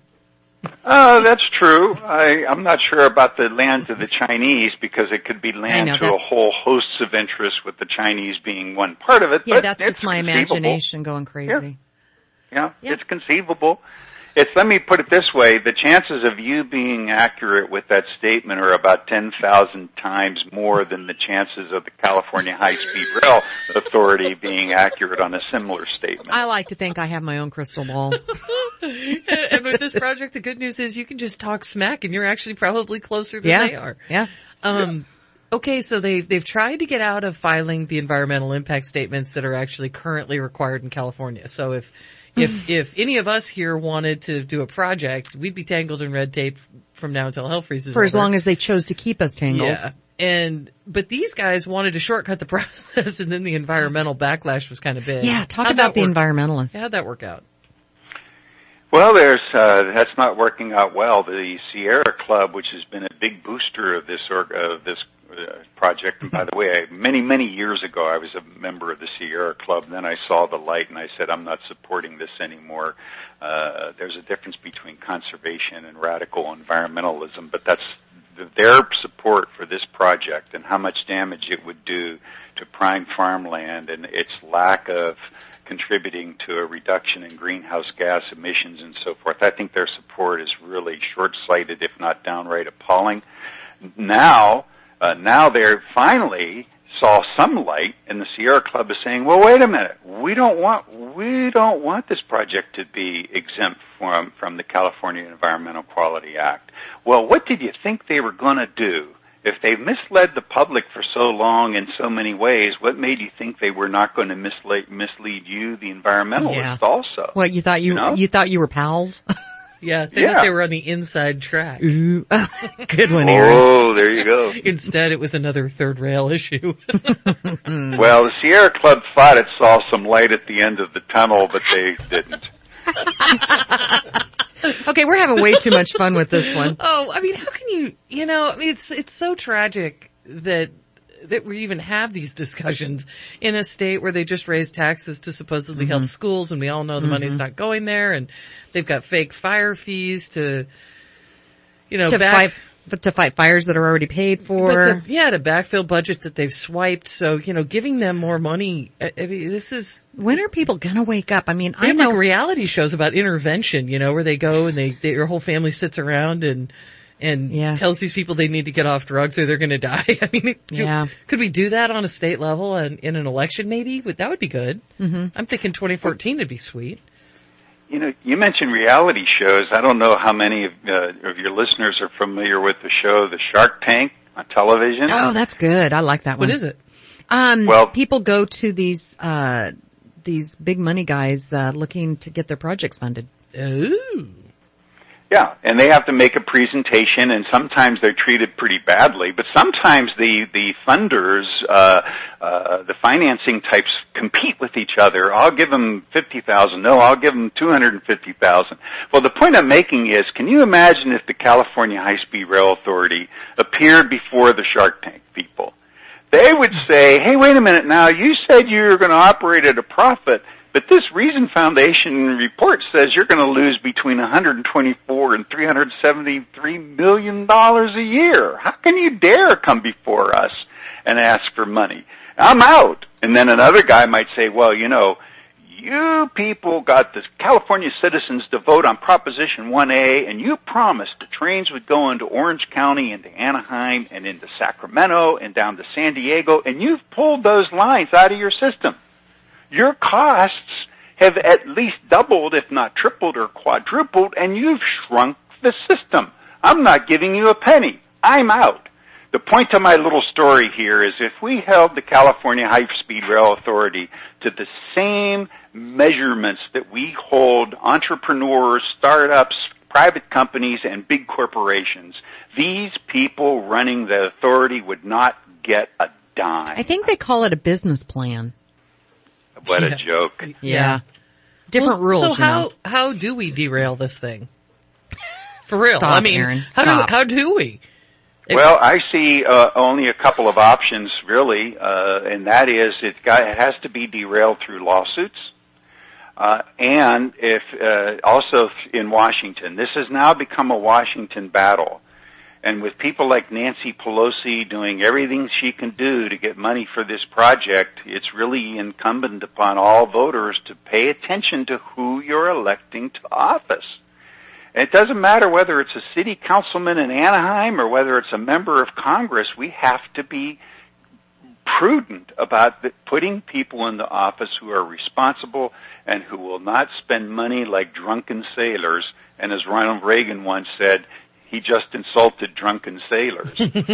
Uh, that's true. I, I'm not sure about the land to the Chinese because it could be land know, to a whole host of interests with the Chinese being one part of it. Yeah, but that's it's just my conceivable. imagination going crazy. Yeah, yeah, it's conceivable. It's, let me put it this way, the chances of you being accurate with that statement are about ten thousand times more than the chances of the California High-Speed Rail Authority being accurate on a similar statement. I like to think I have my own crystal ball. and, and with this project, the good news is you can just talk smack and you're actually probably closer than yeah. they are. Yeah. Um, okay, so they've, they've tried to get out of filing the environmental impact statements that are actually currently required in California. So if If, if any of us here wanted to do a project, we'd be tangled in red tape from now until hell freezes For over. as long as they chose to keep us tangled. Yeah. And, but these guys wanted to shortcut the process and then the environmental backlash was kind of big. Yeah, talk How'd about the work? environmentalists. How'd that work out? Well, there's, uh, that's not working out well. The Sierra Club, which has been a big booster of this, org, of this, uh, project, and by the way, I, many, many years ago, I was a member of the Sierra Club, and then I saw the light and I said, I'm not supporting this anymore. Uh, there's a difference between conservation and radical environmentalism, but that's their support for this project and how much damage it would do to prime farmland and its lack of contributing to a reduction in greenhouse gas emissions and so forth. I think their support is really short-sighted, if not downright appalling. Now, uh, now they're finally saw some light, and the Sierra Club is saying, well, wait a minute, we don't want, we don't want this project to be exempt from, from the California Environmental Quality Act. Well, what did you think they were going to do? If they've misled the public for so long in so many ways, what made you think they were not going to mislead, mislead you, the environmentalists, yeah. also? What, you thought you, you know? you thought you were pals? Yeah, they yeah. thought they were on the inside track. Ooh. Good one, Aaron. Oh, there you go. Instead, it was another third rail issue. Well, the Sierra Club thought it saw some light at the end of the tunnel, but they didn't. Okay, we're having way too much fun with this one. Oh, I mean, how can you, you know, I mean, it's, it's so tragic that, that we even have these discussions in a state where they just raise taxes to supposedly mm-hmm. help schools, and we all know the mm-hmm. money's not going there, and they've got fake fire fees to, you know, to back, fight, to fight fires that are already paid for. To, yeah, to backfill budgets that they've swiped. So, you know, giving them more money, I, I mean, this is... When are people gonna wake up? I mean, I I know like reality shows about intervention, you know, where they go and they, they, their whole family sits around and, and yeah. tells these people they need to get off drugs or they're going to die. I mean, do, yeah. could we do that on a state level and in an election maybe? That would be good. Mm-hmm. I'm thinking twenty fourteen would be sweet. You know, you mentioned reality shows. I don't know how many of, uh, of your listeners are familiar with the show The Shark Tank on television. Oh, that's good. I like that one. What is it? Um, well, people go to these, uh, these big money guys, uh, looking to get their projects funded. Ooh. Yeah, and they have to make a presentation, and sometimes they're treated pretty badly, but sometimes the, the funders, uh, uh, the financing types compete with each other. I'll give them fifty thousand dollars. No, I'll give them two hundred fifty thousand dollars. Well, the point I'm making is, can you imagine if the California High-Speed Rail Authority appeared before the Shark Tank people? They would say, hey, wait a minute now, you said you were going to operate at a profit, but this Reason Foundation report says you're going to lose between one hundred twenty-four and three hundred seventy-three million dollars a year. How can you dare come before us and ask for money? I'm out. And then another guy might say, well, you know, you people got the California citizens to vote on Proposition one A, and you promised the trains would go into Orange County, into Anaheim, and into Sacramento, and down to San Diego, and you've pulled those lines out of your system. Your costs have at least doubled, if not tripled or quadrupled, and you've shrunk the system. I'm not giving you a penny. I'm out. The point of my little story here is if we held the California High-Speed Rail Authority to the same measurements that we hold entrepreneurs, startups, private companies, and big corporations, these people running the authority would not get a dime. I think they call it a business plan. What a joke. Yeah. yeah. Different well, rules. So how, you know? how do we derail this thing? For real. Stop, I mean, Aaron. how Stop. do, how do we? If well, I see uh, only a couple of options, really, uh, and that is it, got, it has to be derailed through lawsuits, uh, and if uh, also in Washington. This has now become a Washington battle. And with people like Nancy Pelosi doing everything she can do to get money for this project, it's really incumbent upon all voters to pay attention to who you're electing to office. And it doesn't matter whether it's a city councilman in Anaheim or whether it's a member of Congress. We have to be prudent about putting people in the office who are responsible and who will not spend money like drunken sailors. And as Ronald Reagan once said, he just insulted drunken sailors.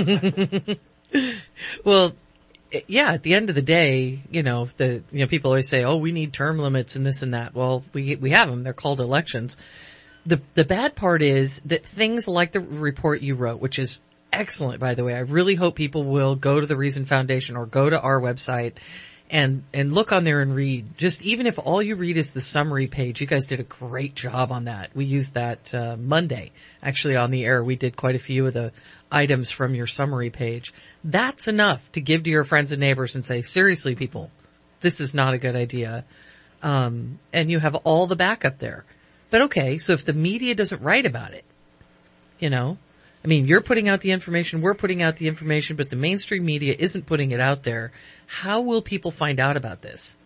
Well, yeah, at the end of the day, you know, the, you know, people always say, oh, we need term limits and this and that. Well, we, we have them. They're called elections. The, the bad part is that things like the report you wrote, which is excellent, by the way. I really hope people will go to the Reason Foundation or go to our website and, and look on there and read. Just even if all you read is the summary page, you guys did a great job on that. We used that, uh, Monday, actually on the air. We did quite a few of the items from your summary page. That's enough to give to your friends and neighbors and say, seriously, people, this is not a good idea. Um, and you have all the backup there. But okay, so if the media doesn't write about it, you know, I mean, you're putting out the information, we're putting out the information, but the mainstream media isn't putting it out there. How will people find out about this?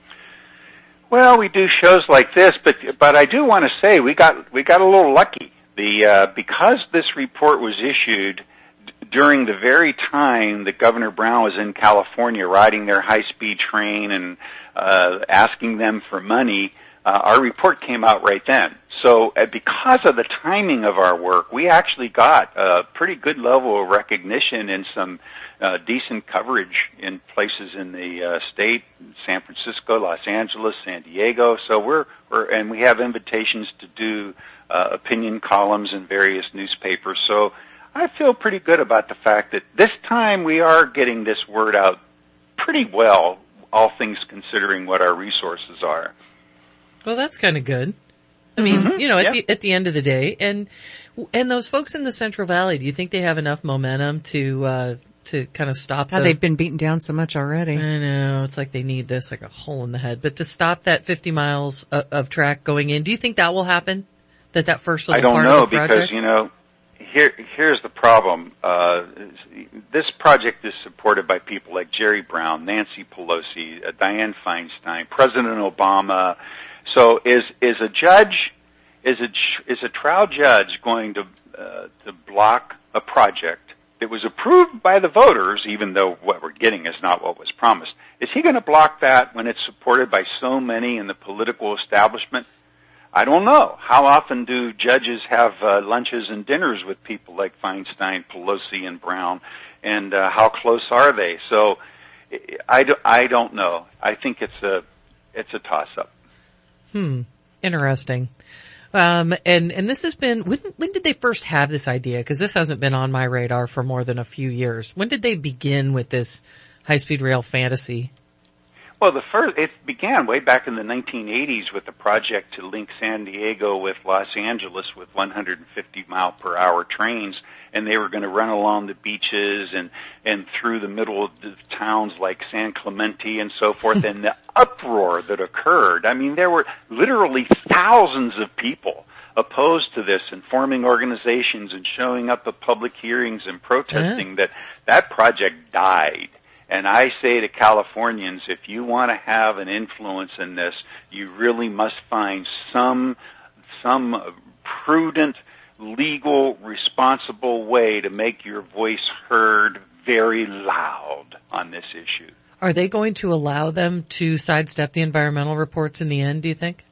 Well, we do shows like this, but but I do want to say we got we got a little lucky. The uh, because this report was issued d- during the very time that Governor Brown was in California riding their high-speed train and uh, asking them for money. Uh, our report came out right then. So uh, because of the timing of our work, we actually got a pretty good level of recognition and some uh, decent coverage in places in the uh, state, San Francisco, Los Angeles, San Diego. So we're, we're and we have invitations to do uh, opinion columns in various newspapers. So I feel pretty good about the fact that this time we are getting this word out pretty well, all things considering what our resources are. Well, that's kind of good. I mean, mm-hmm. you know, at yeah. the at the end of the day, and and those folks in the Central Valley, do you think they have enough momentum to uh to kind of stop? God, the, they've been beaten down so much already. I know, it's like they need this, like a hole in the head. But to stop that fifty miles of, of track going in, do you think that will happen? That that first little I don't part know of the project? because you know, here here's the problem. Uh This project is supported by people like Jerry Brown, Nancy Pelosi, uh, Dianne Feinstein, President Obama. So is is a judge, is a is a trial judge going to uh, to block a project that was approved by the voters, even though what we're getting is not what was promised? Is he going to block that when it's supported by so many in the political establishment? I don't know. How often do judges have uh, lunches and dinners with people like Feinstein, Pelosi, and Brown, and uh, how close are they? So I, do, I don't know. I think it's a it's a toss-up. Hmm. Interesting. Um, and, and this has been, when, when did they first have this idea? Cause this hasn't been on my radar for more than a few years. When did they begin with this high-speed rail fantasy? Well, the first, it began way back in the nineteen eighties with a project to link San Diego with Los Angeles with one hundred fifty mile per hour trains, and they were going to run along the beaches and, and through the middle of the towns like San Clemente and so forth, and the uproar that occurred. I mean, there were literally thousands of people opposed to this and forming organizations and showing up at public hearings and protesting. Yeah. that that project died. And I say to Californians, if you want to have an influence in this, you really must find some some prudent, legal, responsible way to make your voice heard very loud on this issue. Are they going to allow them to sidestep the environmental reports in the end, do you think?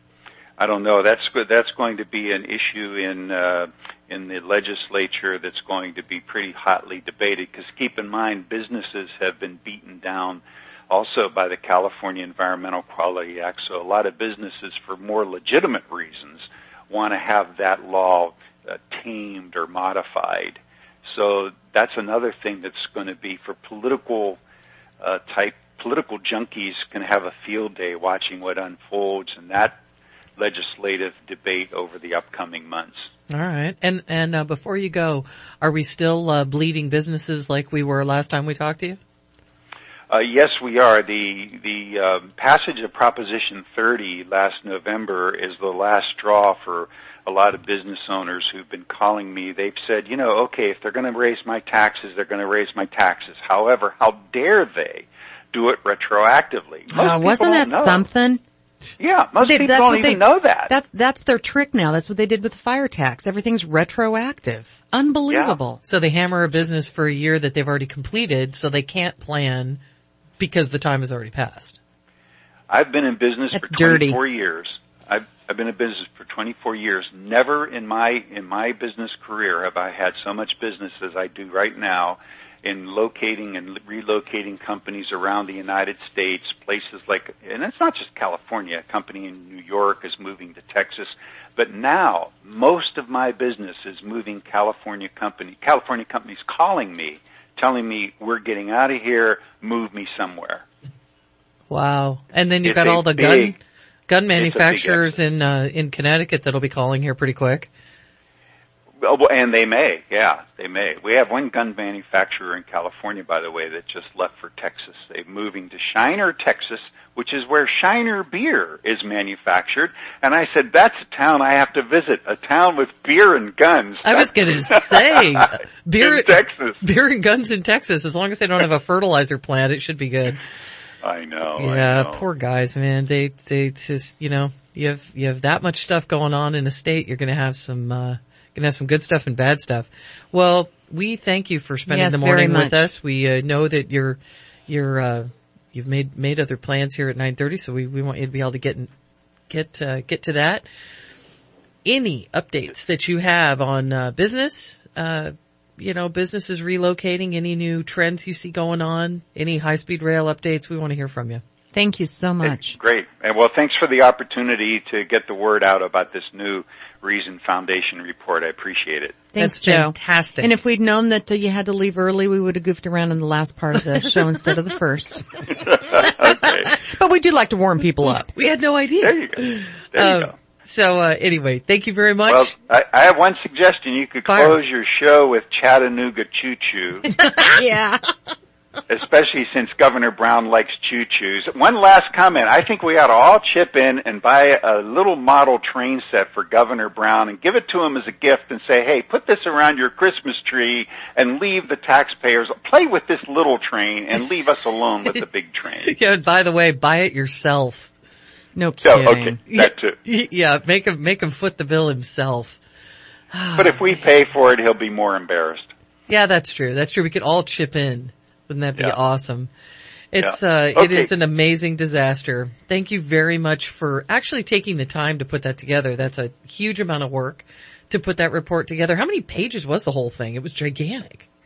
I don't know. That's that's going to be an issue in uh, in the legislature that's going to be pretty hotly debated, because keep in mind, businesses have been beaten down also by the California Environmental Quality Act, so a lot of businesses, for more legitimate reasons, want to have that law uh, tamed or modified. So that's another thing that's going to be for political uh, type, political junkies can have a field day watching what unfolds in that legislative debate over the upcoming months. All right. And and uh, before you go, are we still uh, bleeding businesses like we were last time we talked to you? Uh, yes, we are. The the uh, passage of Proposition thirty last November is the last straw for a lot of business owners who've been calling me. They've said, you know, okay, if they're going to raise my taxes, they're going to raise my taxes. However, how dare they do it retroactively? Most uh, wasn't that know. something? Yeah, most they, people don't even they, know that. That's, that's their trick now. That's what they did with the fire tax. Everything's retroactive. Unbelievable. Yeah. So they hammer a business for a year that they've already completed, so they can't plan because the time has already passed. I've been in business that's for twenty-four dirty. years. I've, I've been in business for twenty-four years. Never in my, in my business career have I had so much business as I do right now in locating and relocating companies around the United States, places like, and it's not just California, a company in New York is moving to Texas, but now most of my business is moving California company, California companies calling me, telling me we're getting out of here, move me somewhere. Wow. And then you've It's got all the big, gun, gun manufacturers in, uh, in Connecticut that'll be calling here pretty quick. Well, and they may, yeah, they may. We have one gun manufacturer in California, by the way, that just left for Texas. They're moving to Shiner, Texas, which is where Shiner beer is manufactured. And I said, that's a town I have to visit, a town with beer and guns. I was going to say, beer, in Texas. beer and guns in Texas. As long as they don't have a fertilizer plant, it should be good. I know. Yeah, I know. Poor guys, man. They, they just, you know, you have, you have that much stuff going on in a state, you're going to have some, uh, going to have some good stuff and bad stuff. Well, we thank you for spending yes, the morning very with much. us. We uh, know that you're, you're, uh, you've made, made other plans here at nine thirty, so we, we want you to be able to get, in, get, uh, get to that. Any updates that you have on, uh, business, uh, you know, businesses relocating, any new trends you see going on, any high-speed rail updates, we want to hear from you. Thank you so much. It's great. And well, thanks for the opportunity to get the word out about this new Reason Foundation report. I appreciate it. Thanks, That's Joe. Fantastic. And if we'd known that uh, you had to leave early, we would have goofed around in the last part of the show instead of the first. Okay. But we do like to warm people up. We had no idea. There you go. There Um, you go. So, uh, anyway, thank you very much. Well, I, I have one suggestion. You could Fire. close your show with Chattanooga Choo Choo. Yeah. Especially since Governor Brown likes choo-choos. One last comment. I think we ought to all chip in and buy a little model train set for Governor Brown and give it to him as a gift and say, hey, put this around your Christmas tree and leave the taxpayers. Play with this little train and leave us alone with the big train. Yeah, and by the way, buy it yourself. No So, kidding. okay, that too. Yeah, make him, make him foot the bill himself. But if we pay for it, he'll be more embarrassed. Yeah, that's true. That's true. We could all chip in. Wouldn't that be Yeah. awesome? It's, Yeah. uh, it Okay. is an amazing disaster. Thank you very much for actually taking the time to put that together. That's a huge amount of work to put that report together. How many pages was the whole thing? It was gigantic.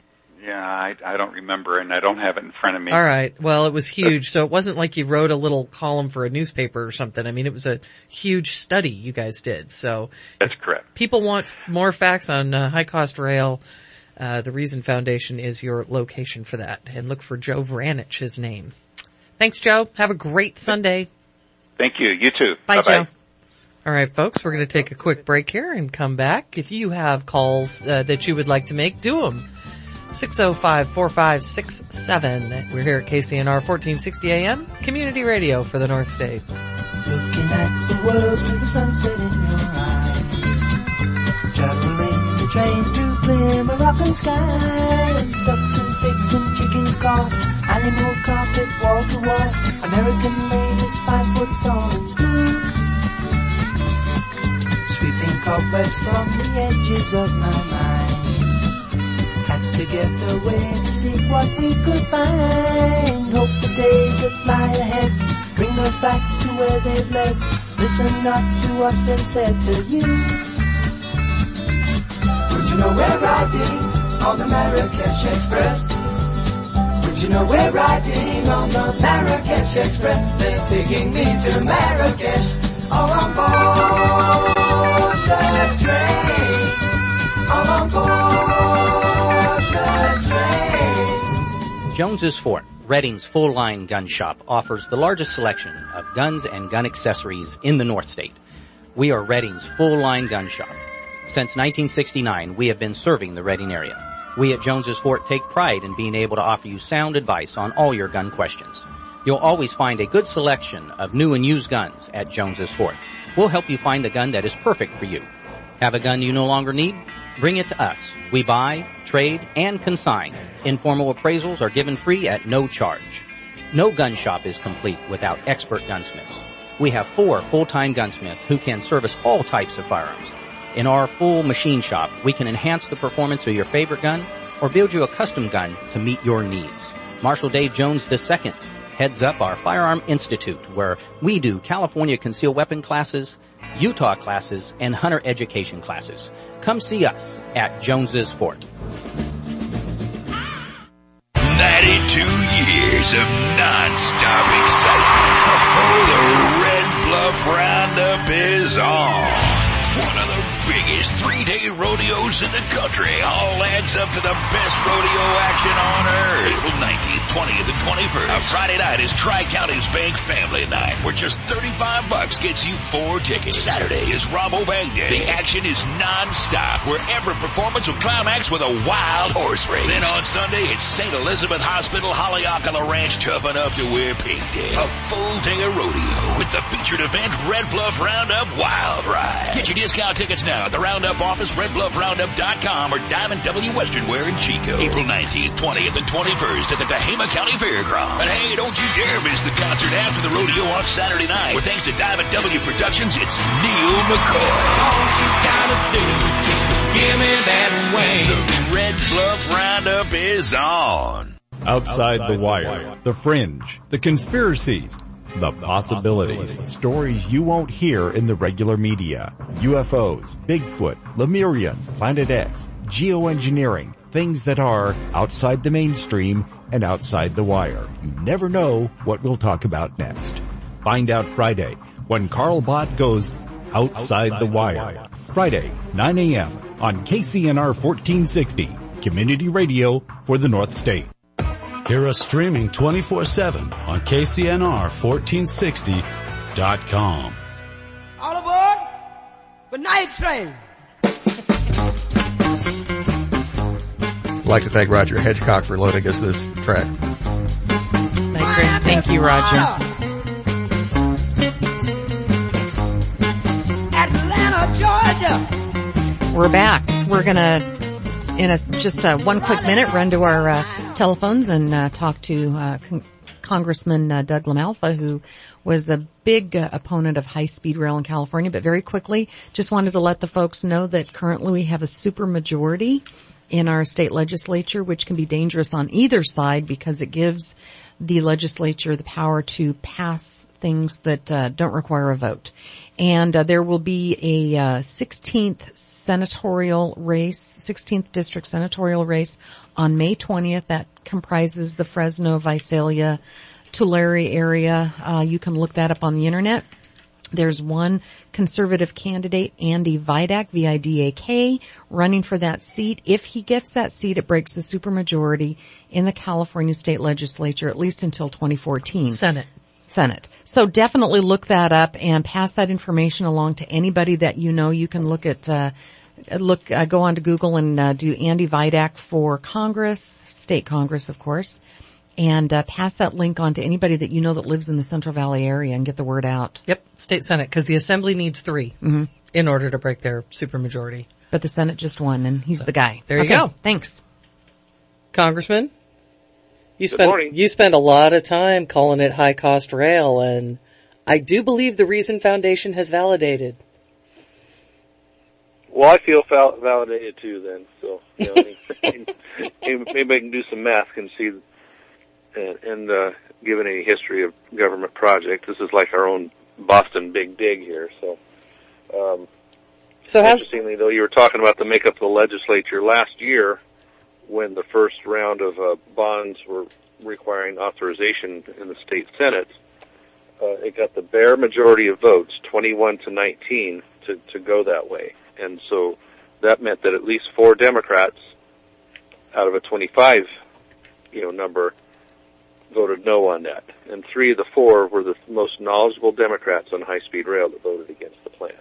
Yeah, I, I don't remember, and I don't have it in front of me. All right. Well, it was huge, so it wasn't like you wrote a little column for a newspaper or something. I mean, it was a huge study you guys did. So that's correct. People want more facts on uh, high-cost rail. Uh, the Reason Foundation is your location for that. And look for Joe Vranich, his name. Thanks, Joe. Have a great Sunday. Thank you. You too. Bye, Bye-bye. Joe. All right, folks, we're going to take a quick break here and come back. If you have calls uh, that you would like to make, do them. six oh five, four five six seven. We're here at K C N R fourteen sixty A M, Community Radio for the North State. Looking at the world through the sunset in your eyes. Traveling the train through clear Moroccan skies. Ducks and pigs and chickens call. Animal carpet wall to wall. American ladies five foot tall and blue. Sweeping cobwebs from the edges of my mind. Had to get away to see what we could find. Hope the days that lie ahead bring us back to where they've led. Listen not to what's been said to you. Would you know we're riding on the Marrakesh Express? Would you know we're riding on the Marrakesh Express? They're taking me to Marrakesh, all on board the train, all on board the train. Jones's Fort, Redding's full-line gun shop, offers the largest selection of guns and gun accessories in the North State. We are Redding's full-line gun shop. Since nineteen sixty-nine, we have been serving the Redding area. We at Jones's Fort take pride in being able to offer you sound advice on all your gun questions. You'll always find a good selection of new and used guns at Jones's Fort. We'll help you find the gun that is perfect for you. Have a gun you no longer need? Bring it to us. We buy, trade, and consign. Informal appraisals are given free at no charge. No gun shop is complete without expert gunsmiths. We have four full-time gunsmiths who can service all types of firearms. In our full machine shop, we can enhance the performance of your favorite gun or build you a custom gun to meet your needs. Marshal Dave Jones the Second heads up our Firearm Institute, where we do California concealed weapon classes, Utah classes, and hunter education classes. Come see us at Jones's Fort. ninety-two years of non-stop excitement. Oh, the Red Bluff Roundup is on. One of the biggest three-day rodeos in the country. All adds up to the best rodeo action on earth. April nineteenth, twentieth, and twenty-first. Now, Friday night is Tri-Counties Bank Family Night, where just thirty-five bucks gets you four tickets. Saturday is Robo Bank Day. The action is non-stop, where every performance will climax with a wild horse race. Then on Sunday, it's Saint Elizabeth Hospital, Haleakala Ranch, toughing up to wear pink day. A full day of rodeo with the featured event Red Bluff Roundup Wild Ride. Get your discount tickets now at the Roundup office, red bluff roundup dot com, or Diamond W Western Wear in Chico. April nineteenth, twentieth, and twenty-first at the Tehama County Fairgrounds. But hey, don't you dare miss the concert after the rodeo on Saturday night. With thanks to Diamond W Productions, it's Neil McCoy. All you gotta do is give me that way. The Red Bluff Roundup is on. Outside, Outside the, the wire, wire, the fringe, the conspiracies, the possibilities, stories you won't hear in the regular media. U F Os, Bigfoot, Lemurians, Planet X, geoengineering, things that are outside the mainstream and outside the wire. You never know what we'll talk about next. Find out Friday when Carl Bott goes Outside, outside the, wire. the Wire. Friday, nine a.m. on K C N R fourteen sixty, Community Radio for the North State. Hear us streaming twenty-four seven on K C N R fourteen sixty dot com. All aboard the night train. I'd like to thank Roger Hedgecock for loading us this track. Thank you, Roger. Atlanta, Georgia. We're back. We're gonna, in a, just a one quick minute, run to our uh, telephones and uh, talk to uh, Con- Congressman uh, Doug LaMalfa, who was a big uh, opponent of high-speed rail in California. But very quickly, just wanted to let the folks know that currently we have a super majority in our state legislature, which can be dangerous on either side because it gives the legislature the power to pass things that uh, don't require a vote. And uh, there will be a uh, sixteenth senatorial race, sixteenth district senatorial race on May twentieth. That comprises the Fresno, Visalia, Tulare area. Uh, you can look that up on the internet. There's one conservative candidate, Andy Vidak, V I D A K, running for that seat. If he gets that seat, it breaks the supermajority in the California state legislature, at least until twenty fourteen. Senate. Senate. So definitely look that up and pass that information along to anybody that you know. You can look at, uh, look, uh, go on to Google and uh, do Andy Vidak for Congress, state Congress, of course. And uh, pass that link on to anybody that you know that lives in the Central Valley area and get the word out. Yep, state Senate, because the Assembly needs three mm-hmm. in order to break their supermajority. But the Senate just won, and he's the guy. There you okay, go. Thanks. Congressman, you Good spend morning. you spend a lot of time calling it high-cost rail, and I do believe the Reason Foundation has validated. Well, I feel val- validated too then, so you know, maybe, maybe I can do some math and see... And, and uh, given any history of government project, this is like our own Boston Big Dig here. So, um, so interestingly, though, you were talking about the makeup of the legislature last year, when the first round of uh, bonds were requiring authorization in the state Senate. Uh, it got the bare majority of votes, twenty-one to nineteen, to to go that way, and so that meant that at least four Democrats out of a twenty-five, you know, number. Voted no on that. And three of the four were the most knowledgeable Democrats on high-speed rail that voted against the plan.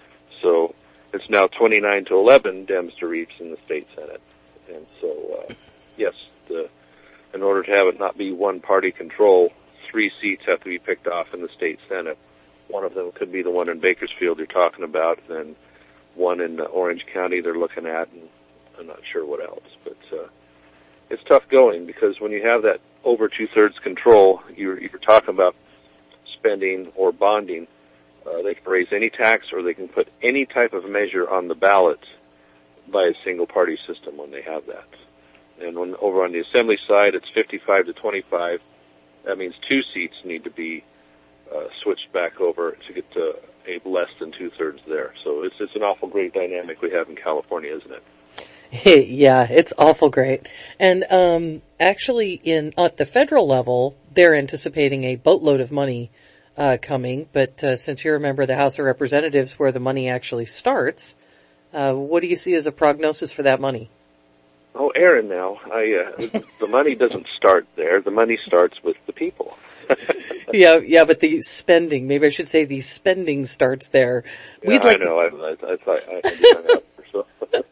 So it's now twenty-nine to eleven Dems to Reeves in the state Senate. And so, uh, yes, the, in order to have it not be one-party control, three seats have to be picked off in the state Senate. One of them could be the one in Bakersfield you're talking about, and then one in uh, Orange County they're looking at, and I'm not sure what else. But uh, it's tough going, because when you have that over two-thirds control, you're, you're talking about spending or bonding. Uh, they can raise any tax, or they can put any type of measure on the ballot by a single-party system when they have that. And when over on the Assembly side, it's fifty-five to twenty-five. That means two seats need to be uh, switched back over to get to a less than two-thirds there. So it's it's an awful great dynamic we have in California, isn't it? Yeah, it's awful great. And um actually in at the federal level, they're anticipating a boatload of money uh coming, but uh, since you're a member of the House of Representatives where the money actually starts, uh what do you see as a prognosis for that money? Oh, Aaron, now, I uh the money doesn't start there. The money starts with the people. yeah, yeah, but the spending, maybe I should say the spending starts there. Yeah, We'd like I know. to... I, I, I thought I, I just hung up. So.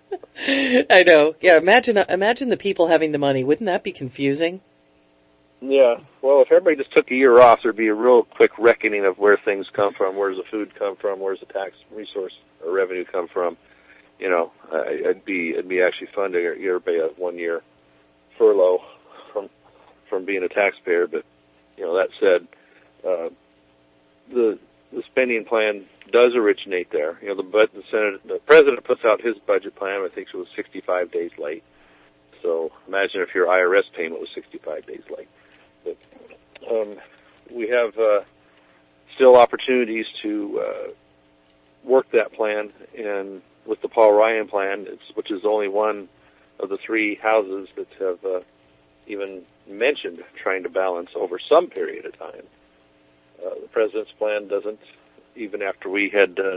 I know. Yeah, imagine imagine the people having the money. Wouldn't that be confusing? Yeah. Well, if everybody just took a year off, there'd be a real quick reckoning of where things come from. Where's the food come from? Where's the tax resource or revenue come from? You know, I, it'd be it'd be actually fun to get everybody a one year furlough from from being a taxpayer. But you know, that said, uh, the the spending plan does originate there. You know, the, but the Senate, the president puts out his budget plan. I think it was sixty-five days late. So imagine if your I R S payment was sixty-five days late. But um, we have uh, still opportunities to uh, work that plan, and with the Paul Ryan plan, it's, which is only one of the three houses that have uh, even mentioned trying to balance over some period of time. Uh, the president's plan doesn't, even after we had uh,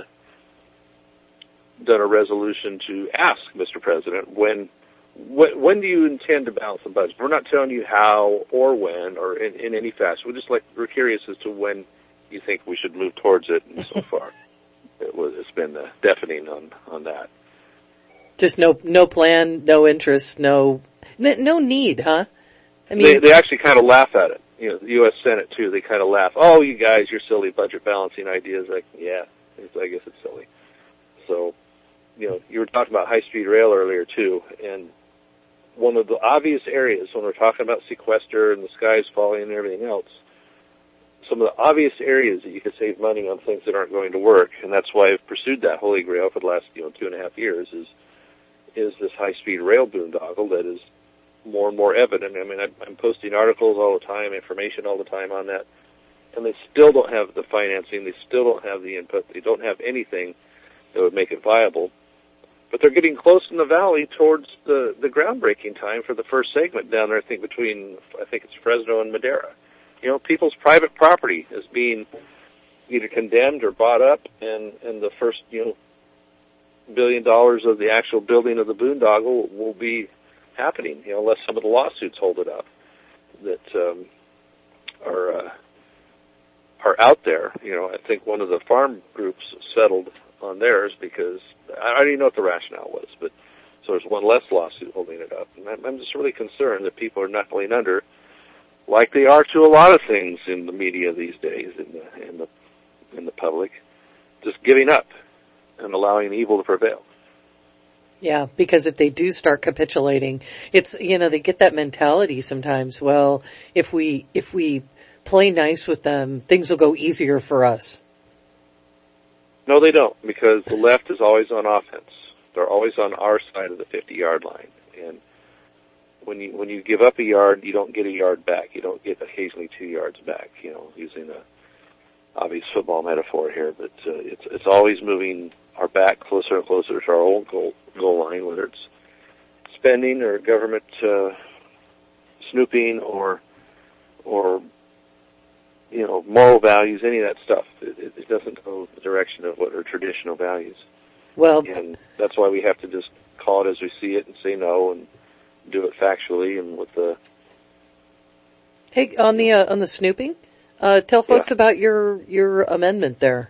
done a resolution to ask Mister President, when, when when do you intend to balance the budget? We're not telling you how or when or in, in any fashion. We're just like we're curious as to when you think we should move towards it. And so far, it was it's been uh, deafening on on that. Just no no plan, no interest, no no need, huh? I mean, they, they actually kind of laugh at it. You know, the U S Senate too. They kind of laugh. Oh, you guys, your silly budget balancing ideas. Like, yeah, it's, I guess it's silly. So, you know, you were talking about high-speed rail earlier too, and one of the obvious areas when we're talking about sequester and the skies falling and everything else, some of the obvious areas that you could save money on things that aren't going to work, and that's why I've pursued that holy grail for the last, you know, two and a half years, is is this high-speed rail boondoggle that is more and more evident. I mean, I'm posting articles all the time, information all the time on that, and they still don't have the financing, they still don't have the input, they don't have anything that would make it viable. But they're getting close in the valley towards the, the groundbreaking time for the first segment down there, I think, between, I think it's Fresno and Madera. You know, people's private property is being either condemned or bought up, and, and the first, you know, billion dollars of the actual building of the boondoggle will be happening, you know, unless some of the lawsuits hold it up that um, are uh, are out there. You know, I think one of the farm groups settled on theirs because I don't even know what the rationale was, but so there's one less lawsuit holding it up. And I'm, I'm just really concerned that people are knuckling under, like they are to a lot of things in the media these days, in the in the in the public, just giving up and allowing evil to prevail. Yeah, because if they do start capitulating, it's, you know, they get that mentality sometimes. Well, if we if we play nice with them, things will go easier for us. No, they don't, because the left is always on offense. They're always on our side of the fifty-yard line. And when you when you give up a yard, you don't get a yard back. You don't get occasionally two yards back, you know, using a obvious football metaphor here. But uh, it's it's always moving our back closer and closer to our old goal, goal line, whether it's spending or government uh, snooping or or you know, moral values, any of that stuff. It, it doesn't go the direction of what are traditional values. Well, and that's why we have to just call it as we see it and say no and do it factually and with the. Hey, on the uh, on the snooping, uh, tell folks yeah. about your your amendment there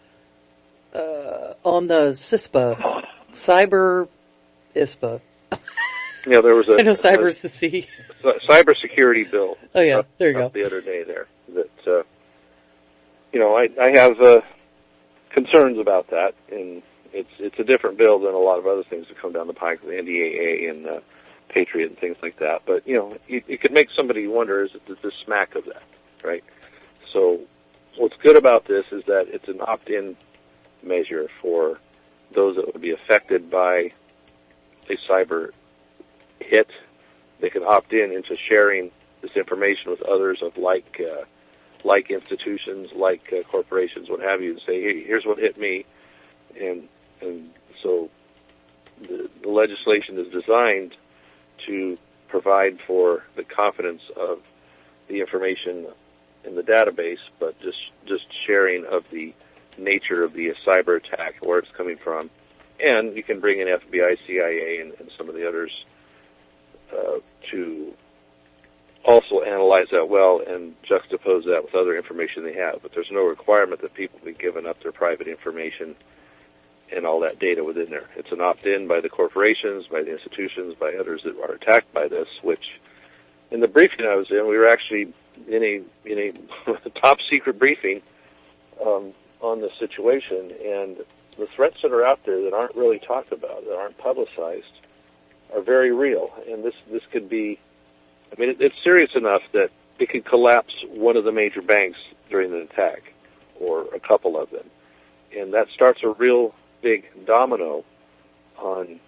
uh, on the C I S P A, cyber I S P A. Yeah, there was a. I know cyber's the C. Cybersecurity bill. Oh yeah, up, there you up go. The other day there. That, uh, you know, I, I have, uh, concerns about that, and it's, it's a different bill than a lot of other things that come down the pike, the N D A A and, uh, Patriot and things like that. But, you know, it, it could make somebody wonder, is it the smack of that, right? So, what's good about this is that it's an opt-in measure for those that would be affected by a cyber hit. They can opt in into sharing this information with others of like, uh, like institutions, like uh, corporations, what have you, and say, hey, here's what hit me. And, and so the, the legislation is designed to provide for the confidence of the information in the database, but just, just sharing of the nature of the cyber attack, where it's coming from. And you can bring in F B I, C I A, and, and some of the others uh, to also analyze that well and juxtapose that with other information they have. But there's no requirement that people be giving up their private information and all that data within there. It's an opt-in by the corporations, by the institutions, by others that are attacked by this, which in the briefing I was in, we were actually in a, in a top secret briefing um, on the situation, and the threats that are out there that aren't really talked about, that aren't publicized, are very real. And this, this could be, I mean, it, it's serious enough that it could collapse one of the major banks during an attack, or a couple of them. And that starts a real big domino on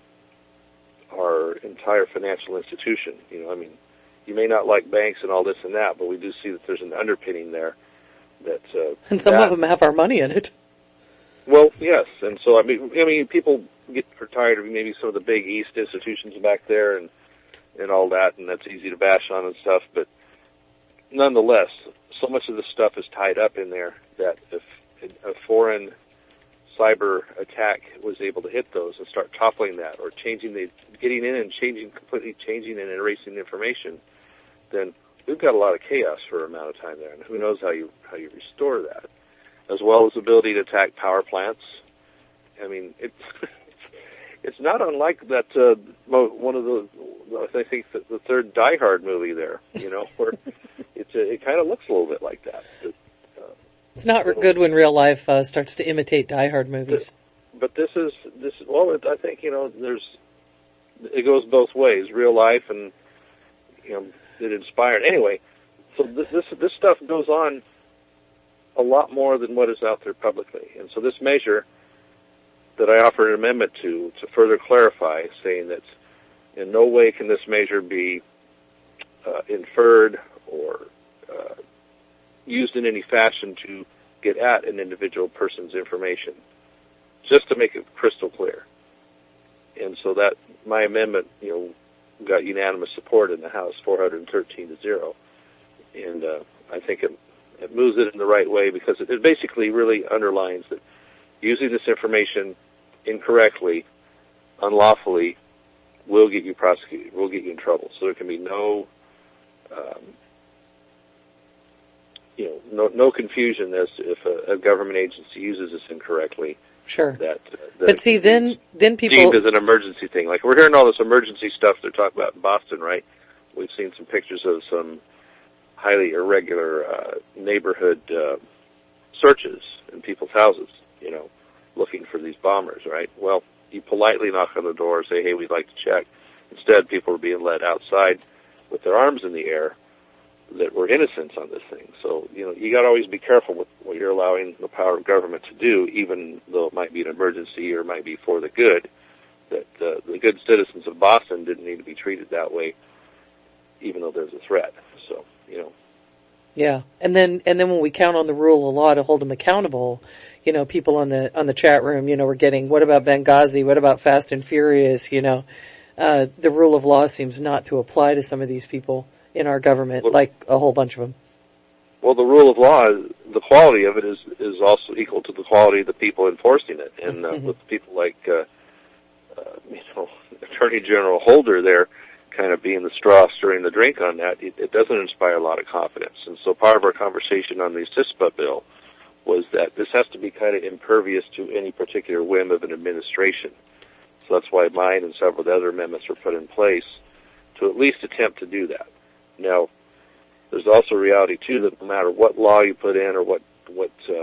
our entire financial institution. You know, I mean, you may not like banks and all this and that, but we do see that there's an underpinning there that, uh, and some that, of them have our money in it. Well, yes, and so I mean, I mean, people get tired of maybe some of the big East institutions back there and and all that, and that's easy to bash on and stuff. But nonetheless, so much of the stuff is tied up in there that if a foreign cyber attack was able to hit those and start toppling that, or changing the, getting in and changing, completely changing and erasing the information, then we've got a lot of chaos for an amount of time there, and who knows how you how you restore that, as well as the ability to attack power plants. I mean, it's it's not unlike that uh, one of the I think the, the third Die Hard movie there, you know, where it's a, it kind of looks a little bit like that. It, It's not good when real life uh, starts to imitate Die Hard movies. But this is this. Well, it, I think you know, there's it goes both ways, real life and you know, it inspired. Anyway, so this this, this stuff goes on a lot more than what is out there publicly, and so this measure that I offered an amendment to to further clarify, saying that in no way can this measure be uh, inferred or uh, used in any fashion to get at an individual person's information, just to make it crystal clear. And so that, my amendment, you know, got unanimous support in the House, four hundred thirteen to zero. And uh, I think it, it moves it in the right way because it, it basically really underlines that using this information incorrectly, unlawfully, will get you prosecuted, will get you in trouble. So there can be no, um, you know, no, no confusion as to if a, a government agency uses this incorrectly. Sure. That, uh, that but see, then then people deemed as an emergency thing. Like we're hearing all this emergency stuff they're talking about in Boston, right? We've seen some pictures of some highly irregular uh, neighborhood uh, searches in people's houses, you know, looking for these bombers, right? Well, you politely knock on the door, say, hey, we'd like to check. Instead, people are being led outside with their arms in the air that were innocents on this thing. So, you know, you got to always be careful with what you're allowing the power of government to do, even though it might be an emergency or it might be for the good, that uh, the good citizens of Boston didn't need to be treated that way, even though there's a threat. So, you know. Yeah. And then, and then when we count on the rule of law to hold them accountable, you know, people on the, on the chat room, you know, we're getting, what about Benghazi? What about Fast and Furious? You know, uh, the rule of law seems not to apply to some of these people in our government, well, like a whole bunch of them. Well, the rule of law, the quality of it is, is also equal to the quality of the people enforcing it. And, uh, mm-hmm. with people like, uh, uh, you know, Attorney General Holder there, kind of being the straw stirring the drink on that, it, it doesn't inspire a lot of confidence. And so part of our conversation on the CISPA bill was that this has to be kind of impervious to any particular whim of an administration. So that's why mine and several of the other amendments were put in place to at least attempt to do that. Now, there's also a reality too that no matter what law you put in or what what uh,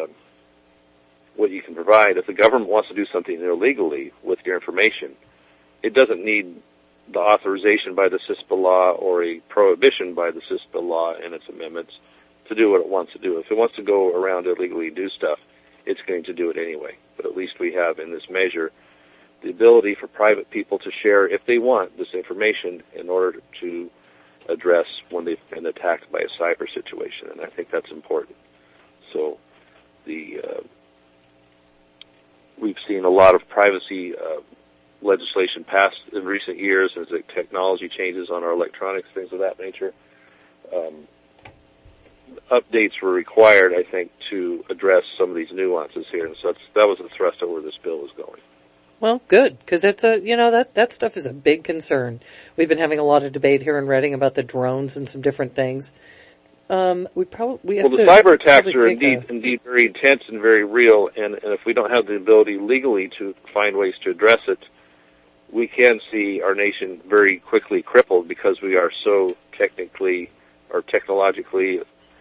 what you can provide, if the government wants to do something illegally with your information, it doesn't need the authorization by the CISPA law or a prohibition by the CISPA law and its amendments to do what it wants to do. If it wants to go around illegally and do stuff, it's going to do it anyway. But at least we have in this measure the ability for private people to share, if they want, this information in order to address when they've been attacked by a cyber situation, and I think that's important. So the uh, we've seen a lot of privacy uh, legislation passed in recent years as the technology changes on our electronics, things of that nature. Um, updates were required, I think, to address some of these nuances here, and so that's, that was the thrust of where this bill is going. Well, good, because it's a, you know, that, that stuff is a big concern. We've been having a lot of debate here in Reading about the drones and some different things. Um, we probably, we have well, to. Well, the cyber attacks are indeed, a... indeed very intense and very real, and, and if we don't have the ability legally to find ways to address it, we can see our nation very quickly crippled because we are so technically or technologically,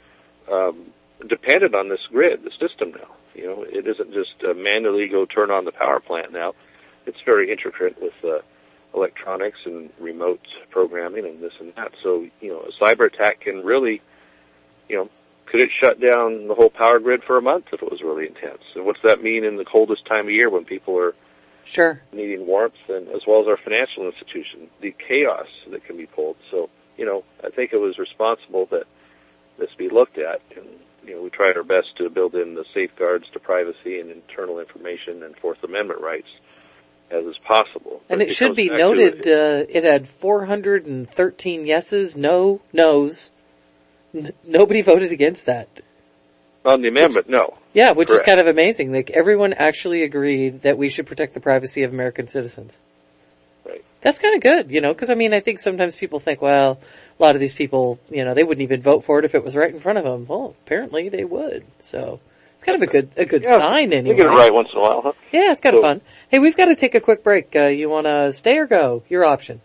um, dependent on this grid, the system now. You know, it isn't just uh, manually go turn on the power plant now. It's very intricate with uh, electronics and remote programming and this and that. So, you know, a cyber attack can really, you know, could it shut down the whole power grid for a month if it was really intense? And what's that mean in the coldest time of year when people are sure needing warmth, and as well as our financial institution, the chaos that can be pulled. So, you know, I think it was responsible that this be looked at, and you know, we tried our best to build in the safeguards to privacy and internal information and Fourth Amendment rights as is possible. And but it, it should be noted, it, uh, it had four hundred thirteen yeses, no no's. N- nobody voted against that. On the amendment, which, no. Yeah, which Correct. is kind of amazing. Like, everyone actually agreed that we should protect the privacy of American citizens. Right. That's kind of good, you know, because I mean, I think sometimes people think, well, a lot of these people, you know, they wouldn't even vote for it if it was right in front of them. Well, apparently they would. So it's kind of a good, a good yeah, sign anyway. We get it right once in a while, huh? Yeah, it's kind so, of fun. Hey, we've got to take a quick break. Uh, you want to stay or go? Your option.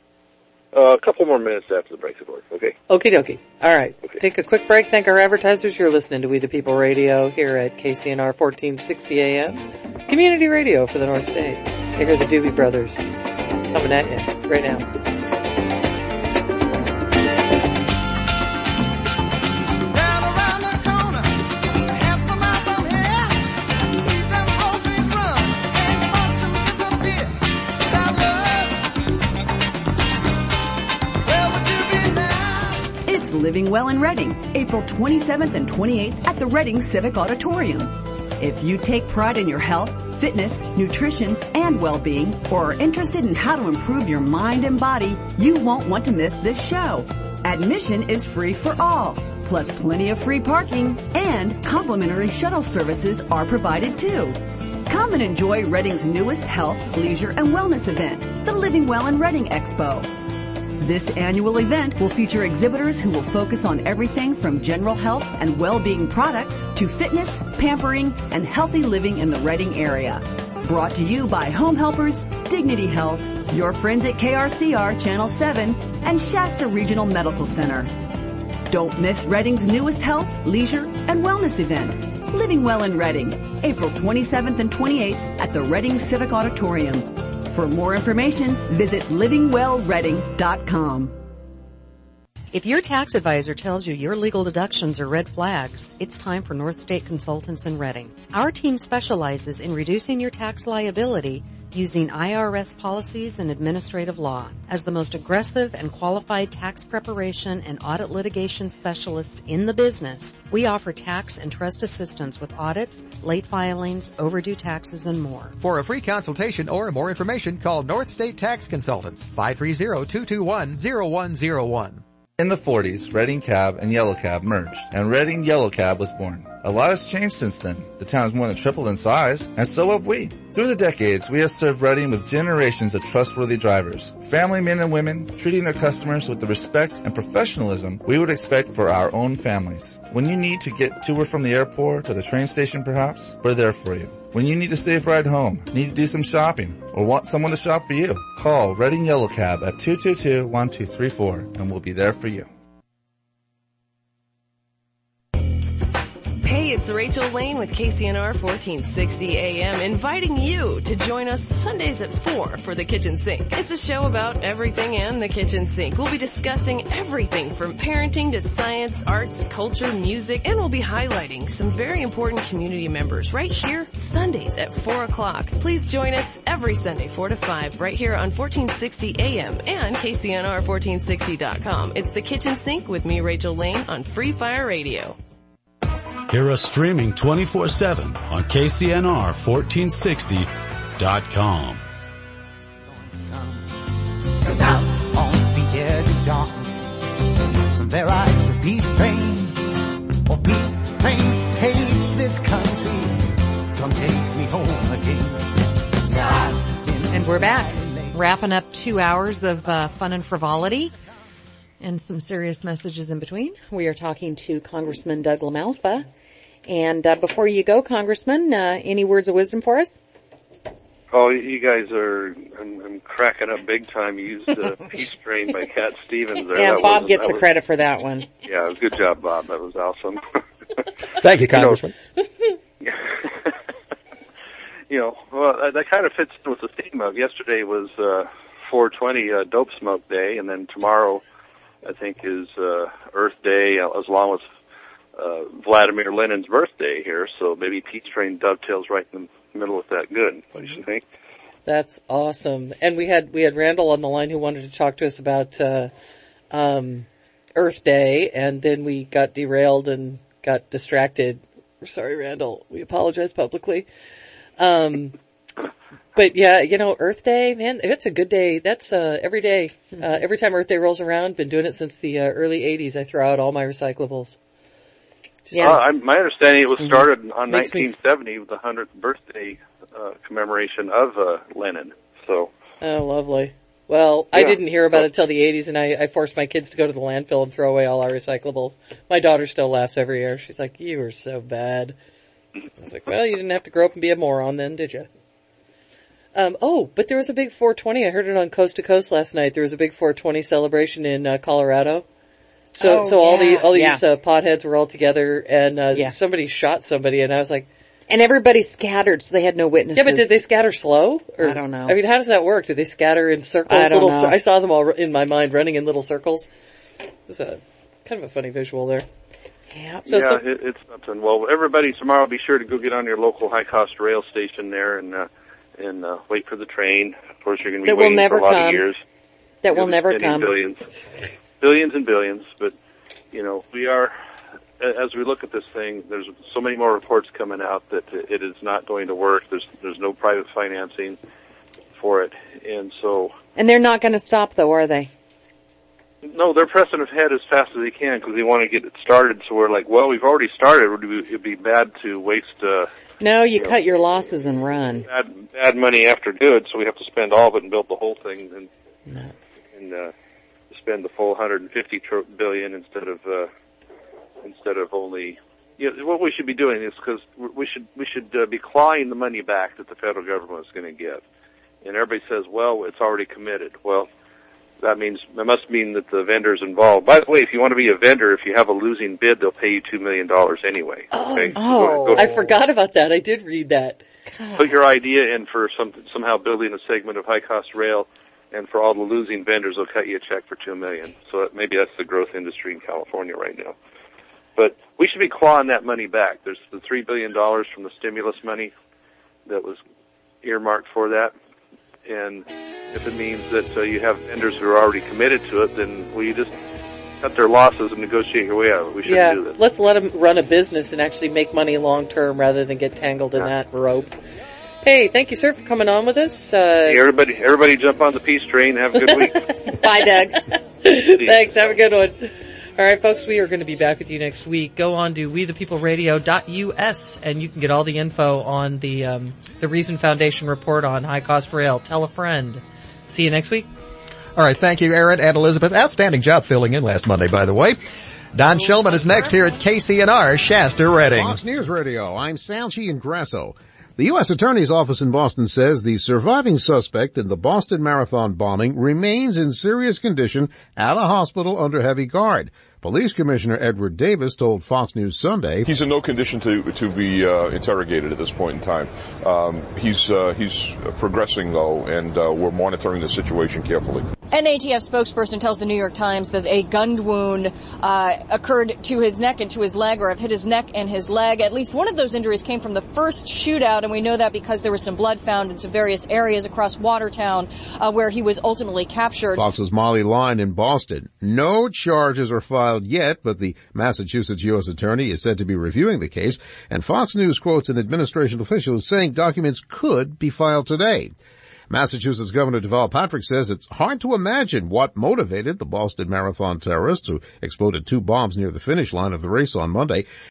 Uh, a couple more minutes after the break, of course. Okay. Okie dokie. All right. Okay. Take a quick break. Thank our advertisers. You're listening to We the People Radio here at K C N R fourteen sixty A M. Community radio for the North State. They hear the Doobie Brothers coming at you right now. Living Well in Reading, April twenty-seventh and twenty-eighth at the Reading Civic Auditorium. If you take pride in your health, fitness, nutrition, and well-being, or are interested in how to improve your mind and body, you won't want to miss this show. Admission is free for all, plus plenty of free parking, and complimentary shuttle services are provided too. Come and enjoy Reading's newest health, leisure, and wellness event, the Living Well in Reading Expo. This annual event will feature exhibitors who will focus on everything from general health and well-being products to fitness, pampering, and healthy living in the Reading area. Brought to you by Home Helpers, Dignity Health, your friends at K R C R Channel seven, and Shasta Regional Medical Center. Don't miss Reading's newest health, leisure, and wellness event, Living Well in Reading, April twenty-seventh and twenty-eighth at the Reading Civic Auditorium. For more information, visit living well reading dot com. If your tax advisor tells you your legal deductions are red flags, it's time for North State Consultants in Reading. Our team specializes in reducing your tax liability using I R S policies and administrative law. As the most aggressive and qualified tax preparation and audit litigation specialists in the business, we offer tax and trust assistance with audits, late filings, overdue taxes, and more. For a free consultation or more information, call North State Tax Consultants, five three zero, two two one, zero one zero one. In the forties, Reading Cab and Yellow Cab merged, and Reading Yellow Cab was born. A lot has changed since then. The town has more than tripled in size, and so have we. Through the decades, we have served Reading with generations of trustworthy drivers, family men and women, treating their customers with the respect and professionalism we would expect for our own families. When you need to get to or from the airport or the train station perhaps, we're there for you. When you need a safe ride home, need to do some shopping, or want someone to shop for you, call Reading Yellow Cab at two two two, one two three four, and we'll be there for you. Hey, it's Rachel Lane with K C N R fourteen sixty A M inviting you to join us Sundays at four for The Kitchen Sink. It's a show about everything and the kitchen sink. We'll be discussing everything from parenting to science, arts, culture, music, and we'll be highlighting some very important community members right here Sundays at four o'clock. Please join us every Sunday four to five right here on fourteen sixty A M and K C N R fourteen sixty dot com. It's The Kitchen Sink with me, Rachel Lane, on Free Fire Radio. Hear us streaming twenty-four seven on K C N R fourteen sixty dot com. Cause out on the edge of darkness, there rides the peace train. Oh, peace train, take this country, come take me home again. And we're back, wrapping up two hours of uh, fun and frivolity. And some serious messages in between. We are talking to Congressman Doug LaMalfa. And uh, before you go, Congressman, uh, any words of wisdom for us? Oh, you guys are, I'm, I'm cracking up big time. You used uh, Peace Train by Cat Stevens there. Yeah, that Bob was, gets the was, credit for that one. Yeah, good job, Bob. That was awesome. Thank you, Congressman. You know, you know well, that, that kind of fits with the theme of yesterday was uh, four twenty uh, Dope Smoke Day, and then tomorrow I think is uh, Earth Day, as long as uh, Vladimir Lenin's birthday here. So maybe Peace Train dovetails right in the middle with that. Good. What do you think? That's awesome. And we had we had Randall on the line who wanted to talk to us about uh, um, Earth Day, and then we got derailed and got distracted. We're sorry, Randall. We apologize publicly. Um, But yeah, you know, Earth Day, man, it's a good day. That's, uh, every day, uh, every time Earth Day rolls around, been doing it since the, uh, early eighties. I throw out all my recyclables. Just, yeah. Uh, I, my understanding it was started mm-hmm. on Makes nineteen seventy with the hundredth birthday, uh, commemoration of, uh, Lenin. So. Oh, lovely. Well, yeah. I didn't hear about it till the eighties, and I, I forced my kids to go to the landfill and throw away all our recyclables. My daughter still laughs every year. She's like, you were so bad. I was like, well, you didn't have to grow up and be a moron then, did you? Um, oh, but there was a big four twenty. I heard it on Coast to Coast last night. There was a big four twenty celebration in uh, Colorado. So, oh, so all yeah. the all these yeah. uh, potheads were all together, and uh, yeah. somebody shot somebody, and I was like, and everybody scattered, so they had no witnesses. Yeah, but did they scatter slow? Or, I don't know. I mean, how does that work? Did they scatter in circles? I don't little, know. I saw them all in my mind running in little circles. It was a kind of a funny visual there. Yeah, so, yeah, so, it, it's something. Well, everybody tomorrow, be sure to go get on your local high-cost rail station there and. Uh, and uh, wait for the train. Of course, you're going to be that waiting will never for a lot come. of years. That will never come. Billions. Billions and billions, but you know, we are, as we look at this thing, there's so many more reports coming out that it is not going to work. There's there's no private financing for it, and so. And they're not going to stop, though, are they? No, they're pressing ahead as fast as they can because they want to get it started. So we're like, well, we've already started. It would be, it'd be bad to waste. Uh, no, you, you cut know, your losses and run. Bad, bad money after good, so we have to spend all of it and build the whole thing, and Nuts. and uh, spend the full one hundred fifty billion instead of uh, instead of only. You know, what we should be doing is because we should we should uh, be clawing the money back that the federal government is going to give, and everybody says, well, it's already committed. Well. That means, that must mean that the vendor's involved. By the way, if you want to be a vendor, if you have a losing bid, they'll pay you two million dollars anyway. Okay? Oh, go, go, I forgot about that. I did read that. God. Put your idea in for some, somehow building a segment of high-cost rail, and for all the losing vendors, they'll cut you a check for two million dollars. So that, maybe that's the growth industry in California right now. But we should be clawing that money back. There's the three billion dollars from the stimulus money that was earmarked for that. And if it means that uh, you have vendors who are already committed to it, then will you just cut their losses and negotiate your way out of it? We shouldn't yeah, do that. Let's let them run a business and actually make money long term rather than get tangled in yeah. that rope. Hey, thank you, sir, for coming on with us. Uh, hey, everybody, everybody jump on the peace train. Have a good week. Bye, Doug. Thanks. Have a good one. All right, folks, we are going to be back with you next week. Go on to we the people radio dot U S and you can get all the info on the um, the Reason Foundation report on high cost rail. Tell a friend. See you next week. All right, thank you, Aaron and Elizabeth. Outstanding job filling in last Monday, by the way. Don Shulman is next here at K C N R Shasta Redding. Fox News Radio. I'm Salchi Ingrasso. The U S Attorney's Office in Boston says the surviving suspect in the Boston Marathon bombing remains in serious condition at a hospital under heavy guard. Police Commissioner Edward Davis told Fox News Sunday, "He's in no condition to to be uh, interrogated at this point in time. Um, he's uh, he's progressing though, and uh, we're monitoring the situation carefully." An A T F spokesperson tells the New York Times that a gun wound uh, occurred to his neck and to his leg, or have hit his neck and his leg. At least one of those injuries came from the first shootout, and we know that because there was some blood found in some various areas across Watertown, uh, where he was ultimately captured. Fox's Molly Line in Boston. No charges are filed yet, but the Massachusetts U S Attorney is said to be reviewing the case, and Fox News quotes an administration official as saying documents could be filed today. Massachusetts Governor Deval Patrick says it's hard to imagine what motivated the Boston Marathon terrorists who exploded two bombs near the finish line of the race on Monday.